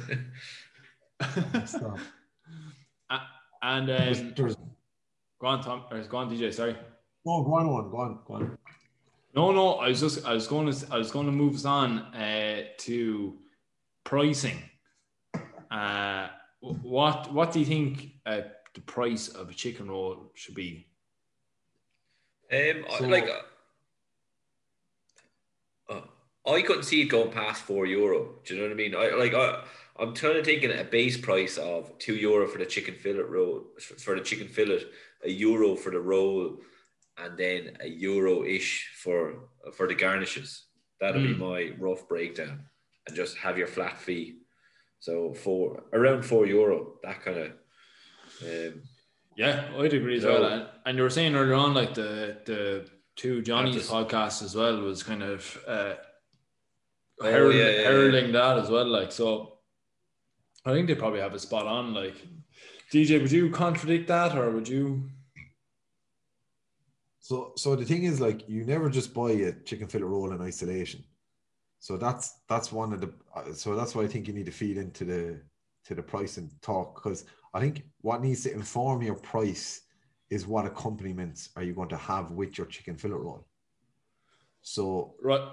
Stop. Uh, and um, go on, Tom. Or go on, D J. Sorry. No, go on, one. Go on, go on. No, no. I was just, I was going to, I was going to move us on uh, to pricing. Uh, what, what do you think uh, the price of a chicken roll should be? Um, so, like. Uh, I couldn't see it going past four euro. Do you know what I mean? I like I, I'm kind of thinking a base price of two euro for the chicken fillet roll, for the chicken fillet, a euro for the roll, and then a euro ish for for the garnishes. That'll mm. be my rough breakdown, and just have your flat fee. So for around four euro, that kind of. Um, Yeah, I'd agree as So- well. And, and you were saying earlier on, like the the two Johnny's Just- podcasts as well was kind of uh, Oh, herald- yeah, yeah, heralding that as well. Like, so I think they probably have a spot on. Like, D J, would you contradict that, or would you? So, so the thing is, like, you never just buy a chicken fillet roll in isolation. So that's that's one of the. uh, So that's why I think you need to feed into the to the price and talk, because I think what needs to inform your price is what accompaniments are you going to have with your chicken fillet roll. So Right.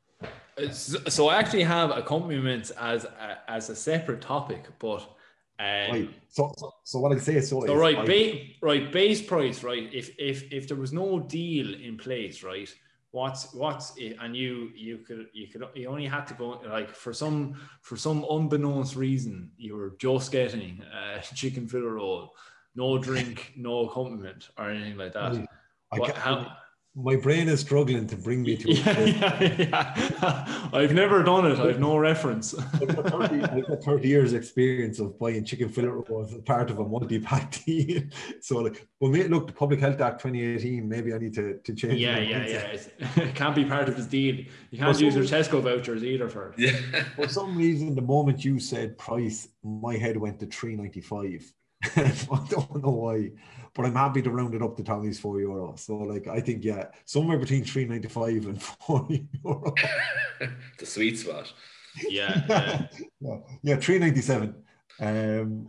It's- So I actually have accompaniments as a, as a separate topic, but um, right. So so, so what I say is so. So is right, I- ba- right, base price, right? If if if there was no deal in place, right? What's what's it, and you you could you could you only had to go like for some for some unbeknownst reason you were just getting a chicken fillet roll, no drink, no accompaniment or anything like that. I- I What, can't- how, my brain is struggling to bring me to yeah, it. yeah, yeah. I've never done it. I've no reference. I've got thirty, I've got thirty years experience of buying chicken fillet rolls as part of a multi-pack deal. So, like, well, mate, look, the Public Health Act twenty eighteen, maybe I need to, to change. Yeah, my yeah, mindset. yeah. It's, it can't be part of his deal. You can't Well, use your some- Tesco vouchers either for it. Yeah. For some reason, the moment you said price, my head went to three ninety-five. I don't know why, but I'm happy to round it up to Tommy's four euro. So, like, I think, yeah, somewhere between three ninety-five and four euro. The sweet spot. Yeah, yeah. yeah, yeah, three ninety-seven. Um,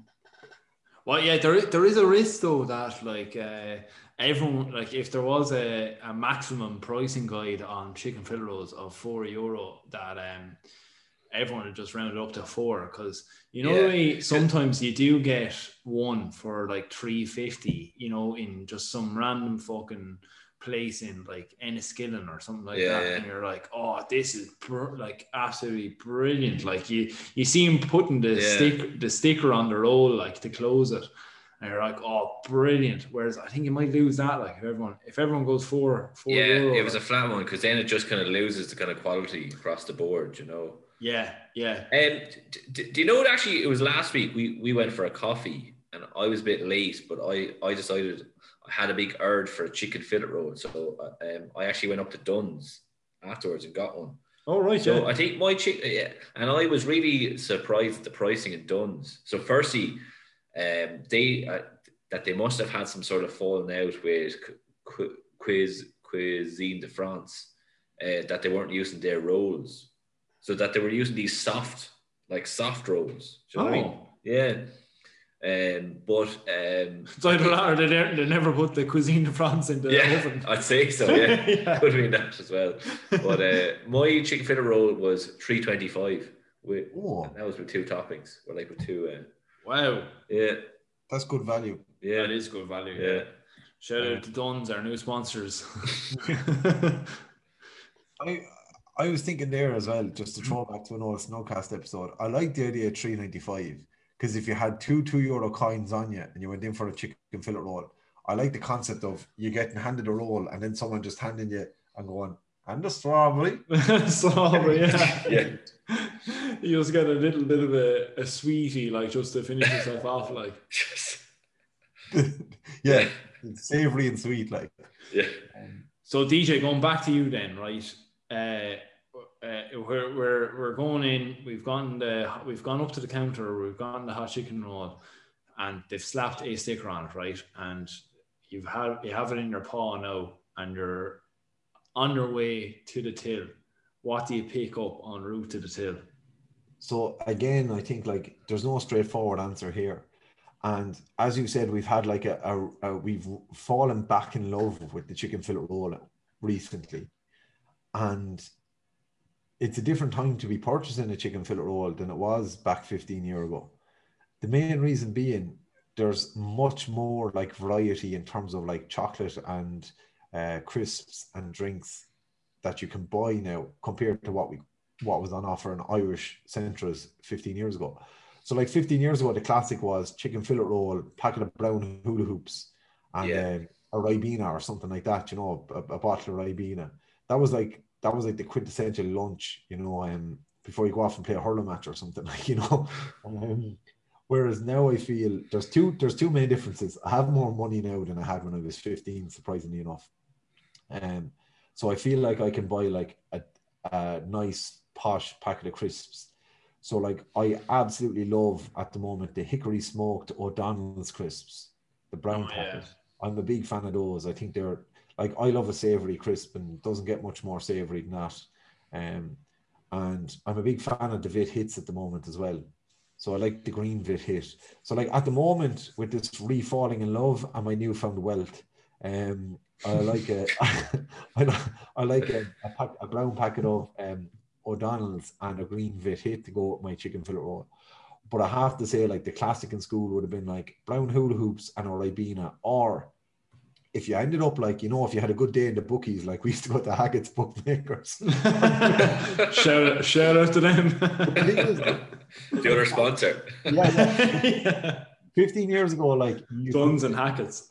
Well, yeah, there is, there is a risk though that like uh, everyone like if there was a, a maximum pricing guide on chicken fillet rolls of four euro, that um everyone would just round it up to four, because you know Yeah. the way sometimes you do get one for like three fifty, you know, in just some random fucking place in like Enniskillen or something like Yeah, that, yeah. and you're like, oh, this is br- like absolutely brilliant. Like you you see him putting the Yeah. stick the sticker on the roll like to close it, and you're like, oh, brilliant. Whereas I think you might lose that, like if everyone if everyone goes four four Yeah, euro, it was a flat one because then it just kind of loses the kind of quality across the board, you know. yeah, yeah. Um, d- d- do you know what? Actually, it was last week. We we went for a coffee, and I was a bit late, but I I decided I had a big urge for a chicken fillet roll, so um, I actually went up to Dunn's afterwards and got one. Oh right, So yeah. I think my chicken, yeah, and I was really surprised at the pricing in Dunn's. So firstly, um, they uh, that they must have had some sort of falling out with Qu- Quiz Cuisine de France, uh, that they weren't using their rolls, so that they were using these soft, like soft rolls. Do you know what I mean? Oh. Yeah. Um, but um, It's either that or they, ne- they never put the cuisine de France in the yeah, oven. I'd say so. Yeah, Yeah. could have been that as well. But uh, my chicken fillet roll was three twenty five. With Oh. and that was with two toppings, or like with two. Uh, Wow, yeah, that's good value. yeah, that is good value. yeah. Yeah. Shout out to Dunn's, our new sponsors. I I was thinking there as well, just to throw back to an old Snowcast episode. I like the idea of three ninety-five, because if you had two two euro coins on you and you went in for a chicken fillet roll, I like the concept of you getting handed a roll and then someone just handing you and going, and the strawberry. Strawberry, yeah. Yeah. You just get a little bit of a, a sweetie, like just to finish yourself off, like. Yeah, it's savory and sweet, like. Yeah. So D J, going back to you then, right? Uh, uh, we're we're we're going in. We've gone the we've gone up to the counter. We've gotten the hot chicken roll, and they've slapped a sticker on it, right? And you've had you have it in your paw now, and you're on your way to the till. What do you pick up en route to the till? So again, I think like there's no straightforward answer here. And as you said, we've had like a, a, a we've fallen back in love with the chicken fillet roll recently. And it's a different time to be purchasing a chicken fillet roll than it was back fifteen years ago. The main reason being there's much more like variety in terms of like chocolate and uh, crisps and drinks that you can buy now compared to what we what was on offer in Irish Centras fifteen years ago. So like fifteen years ago, the classic was chicken fillet roll, packet of brown hula hoops, and Yeah. uh, a Ribena or something like that, you know, a, a bottle of Ribena. That was like that was like the quintessential lunch, you know, um, before you go off and play a hurling match or something, like, you know. Um, Whereas now I feel there's two there's two main differences. I have more money now than I had when I was fifteen, surprisingly enough. Um, so I feel like I can buy like a, a nice posh packet of crisps. So like I absolutely love at the moment the hickory smoked O'Donnell's crisps, the brown Oh, packet. yeah. I'm a big fan of those. I think they're like, I love a savory crisp and doesn't get much more savory than that. Um, and I'm a big fan of the Vit Hits at the moment as well. So I like the green Vit Hit. So like at the moment with this re-falling in love and my newfound wealth, um, I like a, I, I like a, a, pack, a brown packet of um, O'Donnell's and a green Vit Hit to go with my chicken fillet roll. But I have to say, like, the classic in school would have been like brown hula hoops and a Ribena. Or if you ended up like, you know, if you had a good day in the bookies, like we used to go to Haggett's Bookmakers. shout, out, shout out to them. The other sponsor. Yeah, yeah. yeah. fifteen years ago, like... Duns and Hackett's.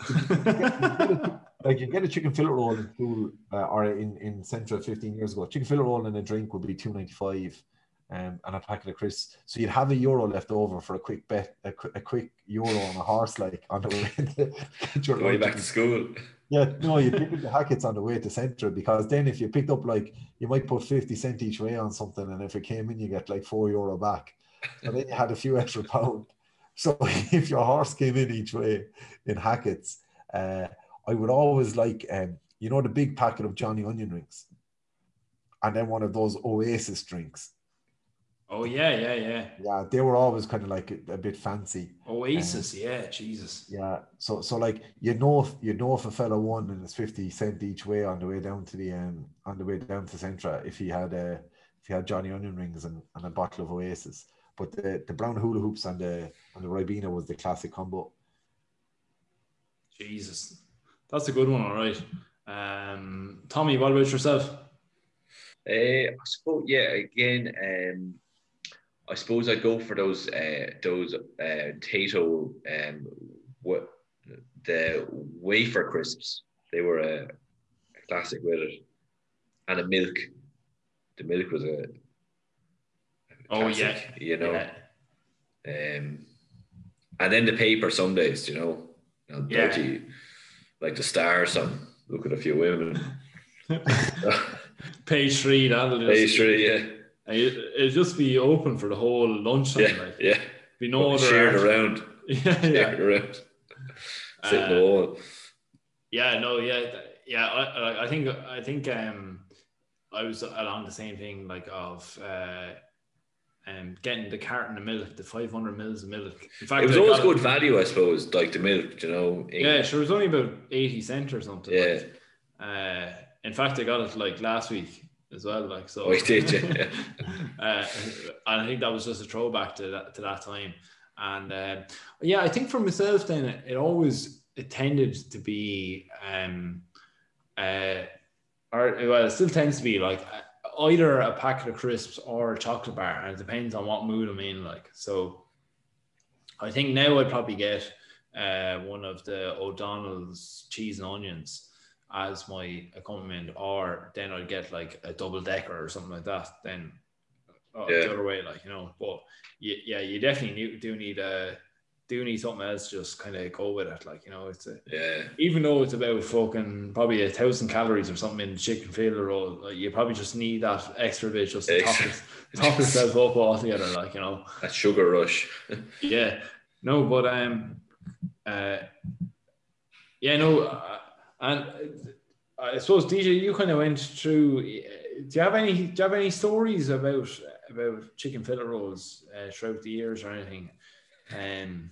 Like, you get a chicken fillet roll in school, uh, or in, in Central fifteen years ago. Chicken fillet roll and a drink would be two ninety-five. Um, and a packet of crisps, so you'd have a euro left over for a quick bet, a, qu- a quick euro on a horse, like on the way to get your going back to school. Yeah, no, you pick up the Hackett's on the way to Central, because then if you picked up, like, you might put fifty cent each way on something, and if it came in, you get like four euro back. So then you had a few extra pound. So if your horse came in each way in Hackett's, uh, I would always like, um, you know, the big packet of Johnny Onion rings, and then one of those Oasis drinks. Oh yeah, yeah, yeah. Yeah, they were always kind of like a, a bit fancy. Oasis, um, yeah, Jesus. Yeah, so so like you know if you know if a fella won and it's fifty cent each way on the way down to the um on the way down to Centra if he had a uh, if he had Johnny Onion rings and, and a bottle of Oasis. But the, the brown hula hoops and the and the Ribena was the classic combo. Jesus, that's a good one, all right. Um, Tommy, what about yourself? Uh, I suppose, yeah, again, um. I suppose I'd go for those uh, those uh, Tato um what the wafer crisps. They were a, a classic with it, and a milk. The milk was a, a oh classic, yeah, you know. Yeah. Um, and then the paper Sundays, you know, you know yeah. dirty, like the stars on. Look at a few women. Page three, that'll just, page three, yeah. It'll just be open for the whole lunchtime. Yeah, like. yeah. Be no other shared art. around. Yeah, shared yeah. around. Sit uh, in the wall. Yeah, no, yeah, yeah. I, I think, I think, um, I was along the same thing, like of, uh, um, getting the carton of milk, the five hundred mils of milk. In fact, it was I always got good it, value, I suppose. Like the milk, you know. Yeah, sure. It was only about eighty cents or something. Yeah. Like, uh, in fact, I got it like last week as well, like so. Oh, you did, yeah. uh, and I think that was just a throwback to that to that time. And uh, yeah, I think for myself, then it, it always it tended to be, um, uh, or well, it still tends to be like either a packet of crisps or a chocolate bar, and it depends on what mood I'm in. Like so, I think now I'd probably get uh, one of the O'Donnell's cheese and onions as my accompaniment, or then I'd get like a double decker or something like that. Then uh, yeah. the other way, like, you know. But you, yeah, you definitely do need a do need something else. Just kind of go with it, like, you know. It's a, yeah. Even though it's about fucking probably a thousand calories or something in the chicken fillet roll, like, you probably just need that extra bit just to top, it, top yourself up altogether, like, you know. That sugar rush. Yeah. No, but um, uh, yeah, no. Uh, And I suppose, D J, you kind of went through. Do you have any? Do you have any stories about about chicken fillet rolls uh, throughout the years or anything? Um,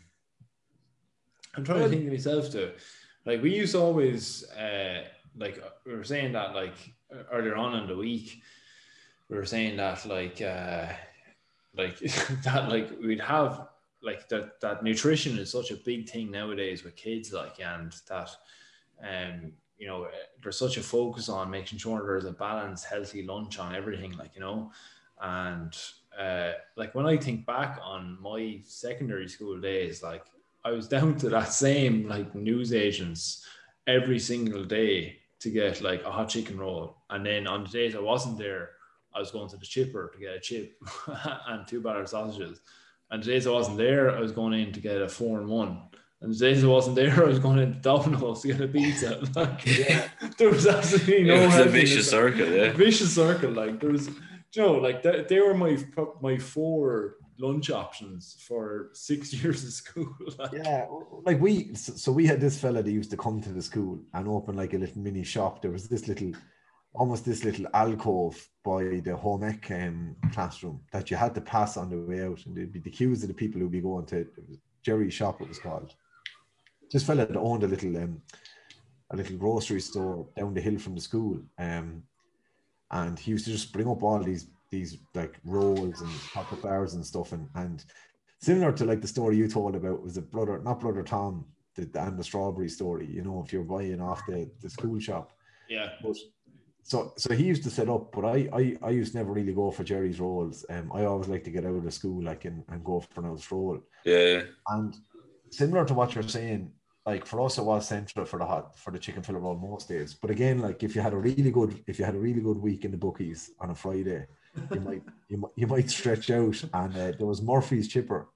I'm trying to think of myself too. Like, we used to always, uh, like we were saying that like earlier on in the week, we were saying that like uh, like that like we'd have like that that nutrition is such a big thing nowadays with kids, like, and that. Um, you know, there's such a focus on making sure there's a balanced, healthy lunch on everything, like, you know, and uh, like when I think back on my secondary school days, like I was down to that same like newsagents every single day to get like a hot chicken roll, and then on the days I wasn't there, I was going to the chipper to get a chip and two battered sausages. And the days I wasn't there, I was going in to get a four and one. And the days I wasn't there, I was going into Domino's to get a pizza. Like, yeah. There was absolutely no. It was a vicious circle, yeah. Vicious circle. Like there was, you know, like they, they were my my four lunch options for six years of school. Like. Yeah, like we, so we had this fella that used to come to the school and open like a little mini shop. There was this little, almost this little alcove by the home ec um, classroom that you had to pass on the way out, and there'd be the queues of the people who'd be going to Jerry's shop, it was called. This fella that owned a little um, a little grocery store down the hill from the school, um, and he used to just bring up all these these like rolls and chocolate bars and stuff, and and similar to like the story you told about was the brother, not brother Tom, the, and the strawberry story. You know, if you're buying off the, the school shop, yeah. But so so he used to set up, but I I, I used to never really go for Jerry's rolls. Um, I always like to get out of the school like and, and go for an stroll. Yeah, and similar to what you're saying. Like for us, it was central for the hot for the chicken fillet roll most days. But again, like if you had a really good if you had a really good week in the bookies on a Friday, you might you might you might stretch out. And uh, there was Murphy's Chipper,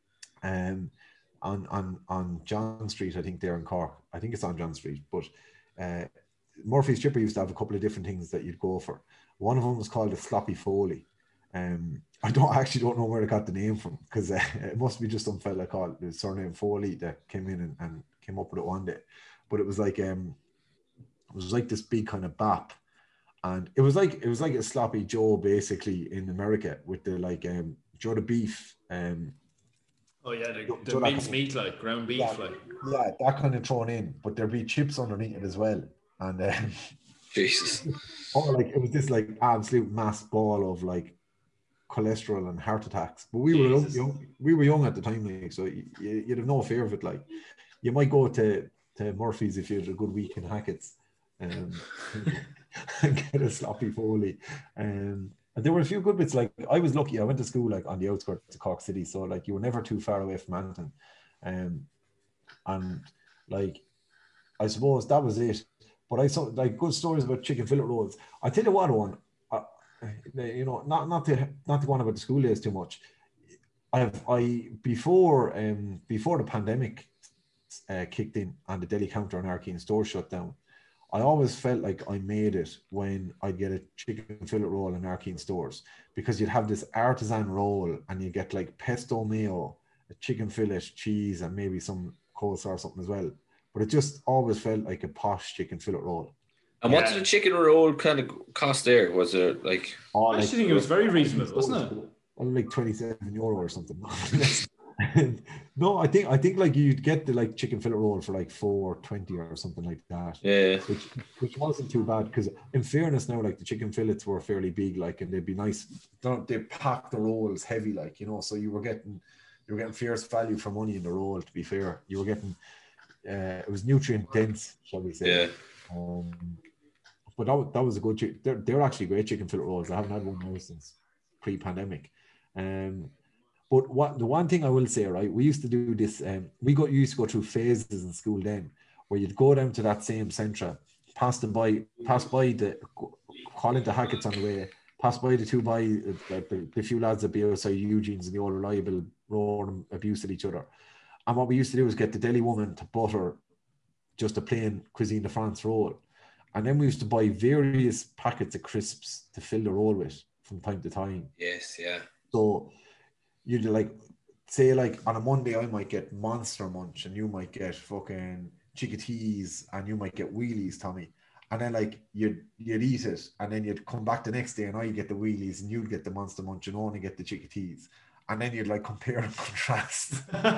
um, on on on John Street, I think there in Cork. I think it's on John Street. But uh, Murphy's Chipper used to have a couple of different things that you'd go for. One of them was called a sloppy Foley. Um, I don't I actually don't know where they got the name from, because uh, it must be just some fella called the surname Foley that came in and, and came up with it one day. But it was like um it was like this big kind of bap, and it was like it was like a sloppy Joe basically in America with the like um Joe the beef um oh yeah the, the minced meat, like ground beef, yeah, like yeah that kind of thrown in, but there'd be chips underneath it as well. And um, Jesus, oh, like it was this like absolute mass ball of like cholesterol and heart attacks. But we were young, young, we were young at the time, like, so you, you'd have no fear of it. Like you might go to, to Murphy's if you had a good week in Hackett's, um, and get a sloppy Foley. Um, and there were a few good bits. Like I was lucky; I went to school like on the outskirts of Cork City, so like you were never too far away from Anton. Um, and like I suppose that was it. But I saw like good stories about chicken fillet rolls. I tell you what, one. You know, not not to not to go on about the school days too much. I have I before um before the pandemic uh, kicked in and the deli counter and Arkeen store shut down, I always felt like I made it when I'd get a chicken fillet roll in Arkeen stores, because you'd have this artisan roll and you get like pesto mayo, a chicken fillet, cheese, and maybe some coleslaw or something as well. But it just always felt like a posh chicken fillet roll. And what yeah. did the chicken roll kind of cost there? Was it like... Oh, I actually like, think it was very reasonable, wasn't it? Like twenty-seven euro or something. No, I think I think like you'd get the like chicken fillet roll for like four twenty or something like that. Yeah. Which which wasn't too bad, because in fairness now, like the chicken fillets were fairly big, like, and they'd be nice. They packed the rolls heavy, like, you know, so you were getting you were getting fierce value for money in the roll, to be fair. You were getting uh, it was nutrient dense, shall we say. Yeah. Um, But that, that was a good. They're they're actually great chicken fillet rolls. I haven't had one now since pre-pandemic. Um, but what the one thing I will say, right? We used to do this. Um, we got used to go through phases in school then, where you'd go down to that same Centra, pass them by, pass by the, call into Hackett's on the way, pass by the two by the, the, the few lads that be outside Eugene's and the old Reliable roaring abuse at each other. And what we used to do was get the deli woman to butter just a plain Cuisine de France roll. And then we used to buy various packets of crisps to fill the roll with from time to time. Yes, yeah. So you'd like, say like on a Monday, I might get Monster Munch and you might get fucking Chickatees and you might get Wheelies, Tommy. And then like you'd, you'd eat it and then you'd come back the next day and I'd get the Wheelies and you'd get the Monster Munch and only get the Chickatees. And then you'd like compare and contrast.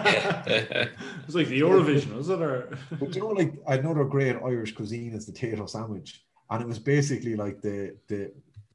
It's like the Eurovision, was it? Or... But you know, like another great Irish cuisine is the tato sandwich, and it was basically like the the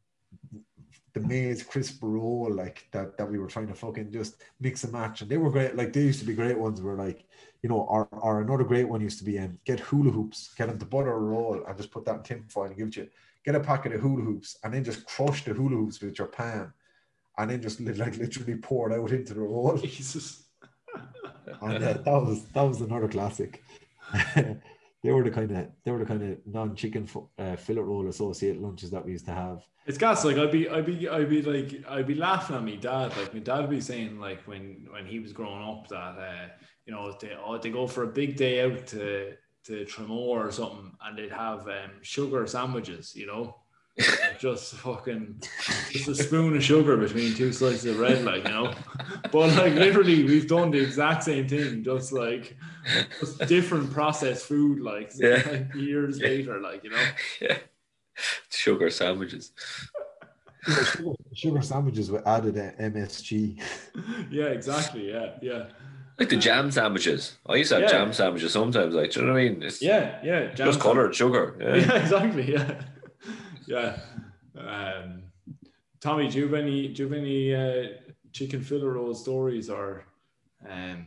the maize crisp roll, like that that we were trying to fucking just mix and match, and they were great. Like they used to be great ones. Were like, you know, or or another great one used to be um, get hula hoops, get them to butter a roll, and just put that in tin foil and give it you. Get a packet of hula hoops, and then just crush the hula hoops with your pan. And then just like literally poured out into the roll. Jesus. And uh, that was that was another classic. they were the kind of they were the kind of non-chicken uh, fillet roll associated lunches that we used to have. It's gas. Like I'd be, I'd be, I'd be like, I'd be laughing at me dad. Like my dad would be saying, like when when he was growing up, that uh, you know they oh, they go for a big day out to to Tramore or something, and they'd have um, sugar sandwiches. You know, like just fucking just a spoon of sugar between two slices of bread, like you know. But like literally, we've done the exact same thing, just like just different processed food, like, yeah. like years yeah. later, like you know. Yeah. Sugar sandwiches. Yeah, sugar, sugar sandwiches with added uh, M S G. Yeah, exactly. Yeah, yeah. Like the jam sandwiches. I used to have yeah. jam sandwiches sometimes. Like, do you know what I mean? It's yeah, yeah. Jam just coloured sugar. Yeah. yeah, exactly. Yeah, yeah. Um, Tommy, do you have any? Do you have any uh, chicken fillet roll stories or? Um...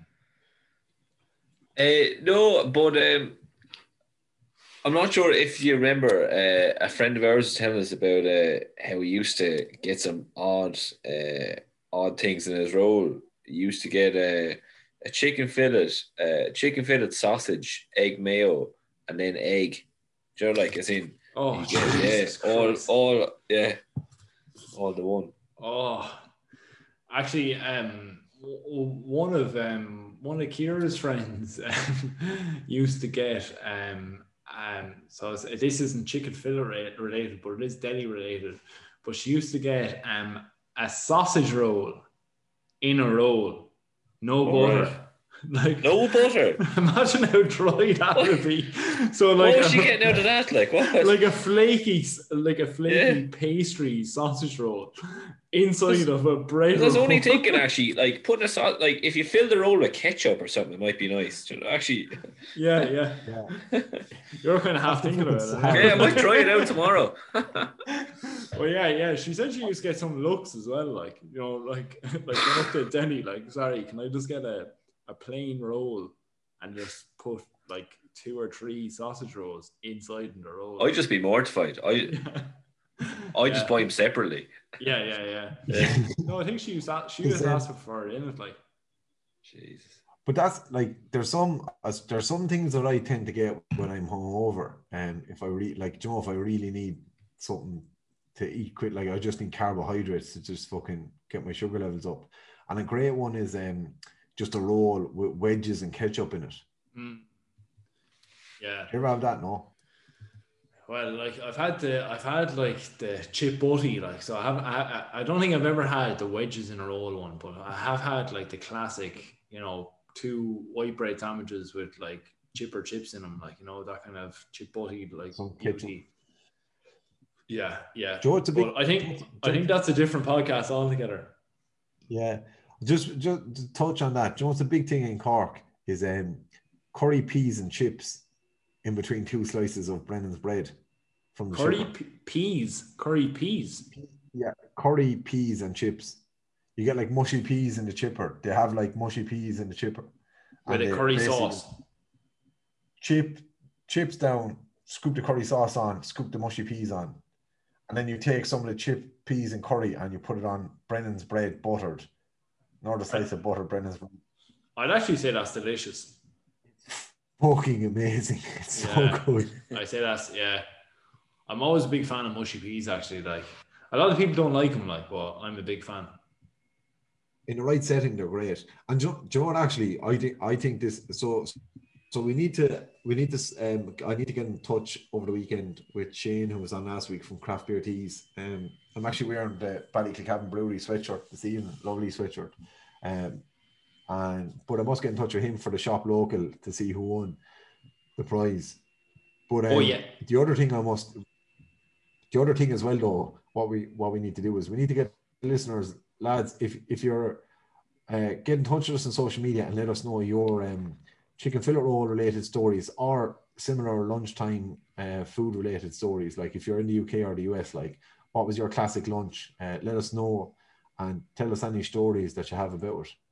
Uh, no, but um. I'm not sure if you remember, uh, a friend of ours was telling us about uh, how he used to get some odd uh, odd things in his roll. He used to get a, a chicken fillet, uh, chicken fillet sausage, egg mayo, and then egg. Do you know, like, as in, oh, get, yeah, all, all, yeah, all the one. Oh, actually, um, one of um, one of Kira's friends um, used to get um. Um, so it's, this isn't chicken fillet related, but it is deli related. But she used to get um, a sausage roll in a roll, no oh, butter. Right. Like no butter. Imagine how dry that what? would be. So like, what was she getting out of that? Like what? Like a flaky, like a flaky yeah. pastry sausage roll inside of a bread. I was roll. only thinking actually, like putting a sauce, like if you fill the roll with ketchup or something, it might be nice. Actually, yeah, yeah, yeah. You're kind of half thinking about it. Yeah, I might try it out tomorrow. Well, yeah, yeah. She said she used to get some looks as well, like you know, like like going up to Denny, like, sorry, can I just get a a plain roll and just put like two or three sausage rolls inside in the roll? I'd just be mortified. I yeah. I just yeah. buy them separately. Yeah, yeah, yeah. yeah. No, I think she was she was asking for it in it, like. Jesus. But that's like there's some there's some things that I tend to get when I'm hungover, and um, if I really like, you know, if I really need something to eat quick, like I just need carbohydrates to just fucking get my sugar levels up. And a great one is um just a roll with wedges and ketchup in it. Mm. Yeah. You ever have that? No. Well, like I've had the, I've had like the chip butty, like so. I haven't. I, I don't think I've ever had the wedges in a roll one, but I have had like the classic, you know, two white bread sandwiches with like chipper chips in them, like you know that kind of chip butty, like beauty. Yeah, yeah. Joe, it's a big, I think I think that's a different podcast altogether. Yeah. Just, just to touch on that, you know what's a big thing in Cork is um, curry peas and chips in between two slices of Brennan's bread from the curry p- peas, curry peas. Yeah, curry peas and chips. You get like mushy peas in the chipper. They have like mushy peas in the chipper with a curry sauce. Chip chips down, scoop the curry sauce on, scoop the mushy peas on, and then you take some of the chip peas and curry and you put it on Brennan's bread, buttered. Another slice of butter, Brennan's bread. I'd actually say that's delicious. Fucking amazing. It's yeah, so good. I say that's, yeah. I'm always a big fan of mushy peas, actually. Like, a lot of people don't like them, like, but I'm a big fan. In the right setting, they're great. And do, do you know what, actually, I think I think this, so so we need to, we need this, um, I need to get in touch over the weekend with Shane, who was on last week from Craft Beer Teas. Um, I'm actually wearing the Ballyclacabin Brewery sweatshirt this evening, lovely sweatshirt. Um, and but I must get in touch with him for the shop local to see who won the prize. But um, oh yeah. The other thing I must, the other thing as well though, what we what we need to do is we need to get listeners, lads. If if you're uh, get in touch with us on social media and let us know your um, chicken fillet roll related stories or similar lunchtime uh, food related stories. Like if you're in the U K or the U S, like. What was your classic lunch? Uh, let us know and tell us any stories that you have about it.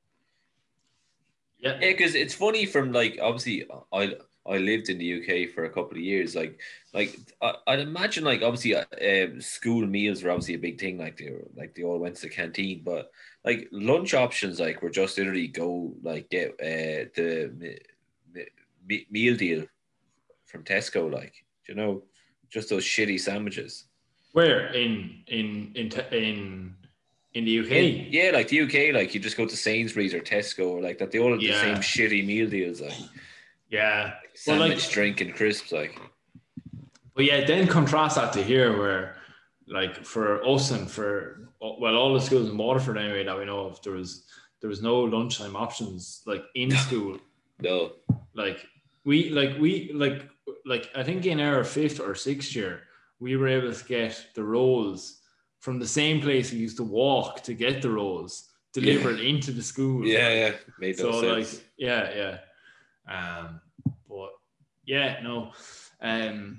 Yeah, because yeah, it's funny from like, obviously, I I lived in the U K for a couple of years. Like, like I, I'd imagine like obviously uh, school meals were obviously a big thing. Like they were, like they all went to the canteen, but like lunch options like were just literally go like get uh, the me, me, meal deal from Tesco, like, you know, just those shitty sandwiches. Where in in in in in the U K? In, yeah, like the U K, like you just go to Sainsbury's or Tesco or like that. They all have yeah. the same shitty meal deals, like yeah, like sandwich, well, like, drink, and crisps, like. But yeah, then contrast that to here, where like for us and for well, all the schools in Waterford anyway that we know of, there was there was no lunchtime options like in school. No, like we like we like like I think in our fifth or sixth year we were able to get the rolls from the same place we used to walk to get the rolls delivered yeah. into the school. Yeah, like, yeah, made no so sense. like yeah, yeah. Um, but yeah, no. Um.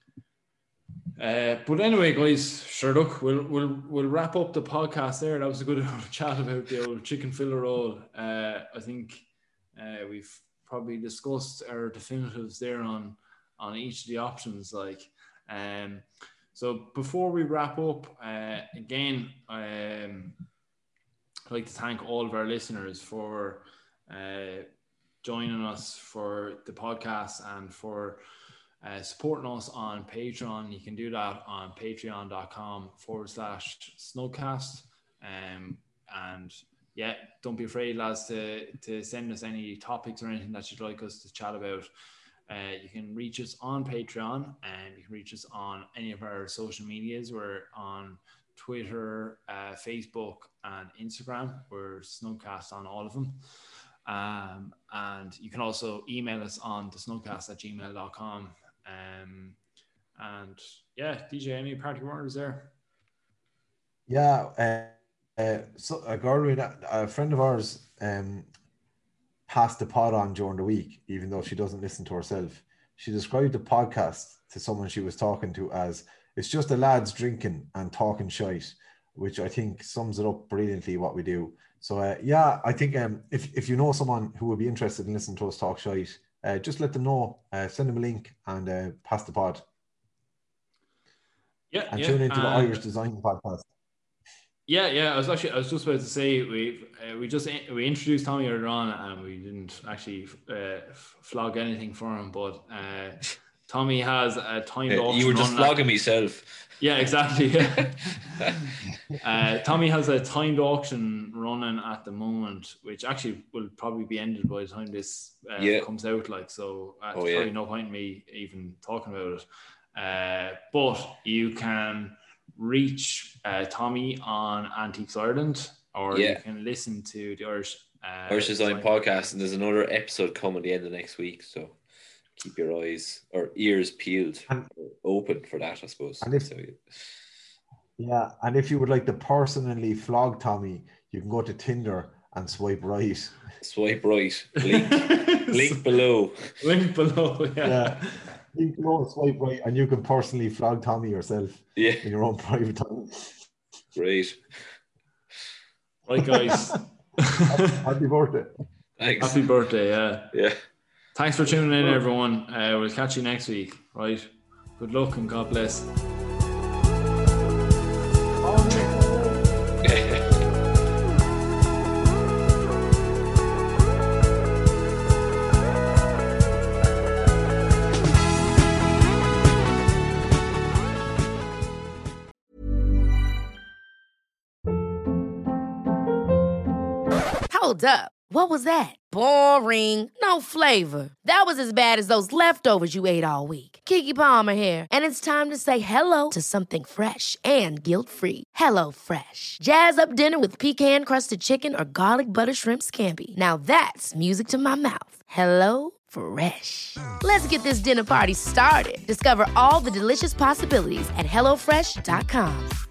Uh, but anyway, guys, sure, look, we'll we'll we'll wrap up the podcast there. That was a good chat about the old chicken fillet roll. Uh, I think uh, we've probably discussed our definitives there on on each of the options. Like, um, so before we wrap up, uh, again, um, I'd like to thank all of our listeners for uh, joining us for the podcast and for. Uh, supporting us on Patreon. You can do that on patreon.com forward slash snugcast. Um, and yeah, don't be afraid, lads, to, to send us any topics or anything that you'd like us to chat about. Uh, you can reach us on Patreon, and you can reach us on any of our social medias. We're on Twitter, uh, Facebook, and Instagram. We're Snugcast on all of them. Um, and you can also email us on the snugcast at gmail dot com. Um, and yeah, D J, any party orders there? Yeah, uh, uh, so a girl, a friend of ours, um, passed the pod on during the week, even though she doesn't listen to herself. She described the podcast to someone she was talking to as it's just the lads drinking and talking shite, which I think sums it up brilliantly what we do. So uh, yeah, I think um, if if you know someone who would be interested in listening to us talk shite, uh, just let them know. Uh, send them a link and uh, pass the pod. Yeah, and yeah. tune into the um, Irish Design Podcast. Yeah, yeah. I was actually I was just about to say we uh, we just we introduced Tommy earlier on and we didn't actually uh, flog anything for him, but uh, Tommy has a timed yeah, auction. You were just flogging at, myself. Yeah, exactly. Yeah. uh, Tommy has a timed auction running at the moment, which actually will probably be ended by the time this uh, yeah. comes out. Like, so uh, oh, there's probably yeah. no point in me even talking about it. Uh, but you can reach uh, Tommy on Antiques Ireland, or yeah. you can listen to the Irish uh, Irish Design, Design Podcast, and there's another episode coming at the end of next week. So keep your eyes or ears peeled, and, open for that, I suppose. And if, so, yeah. yeah, and if you would like to personally flog Tommy, you can go to Tinder and swipe right. Swipe right. Link, link below. Link below. Yeah. yeah. Link below, swipe right, and you can personally flog Tommy yourself. Yeah. In your own private time. Great. Right, guys. happy, happy birthday. Thanks. Happy birthday. Yeah. Yeah. Thanks for tuning in, everyone. Uh, we'll catch you next week. Right. Good luck and God bless. Hold up. What was that? Boring. No flavor. That was as bad as those leftovers you ate all week. Keke Palmer here, and it's time to say hello to something fresh and guilt-free. Hello Fresh. Jazz up dinner with pecan-crusted chicken or garlic butter shrimp scampi. Now that's music to my mouth. Hello Fresh. Let's get this dinner party started. Discover all the delicious possibilities at hello fresh dot com.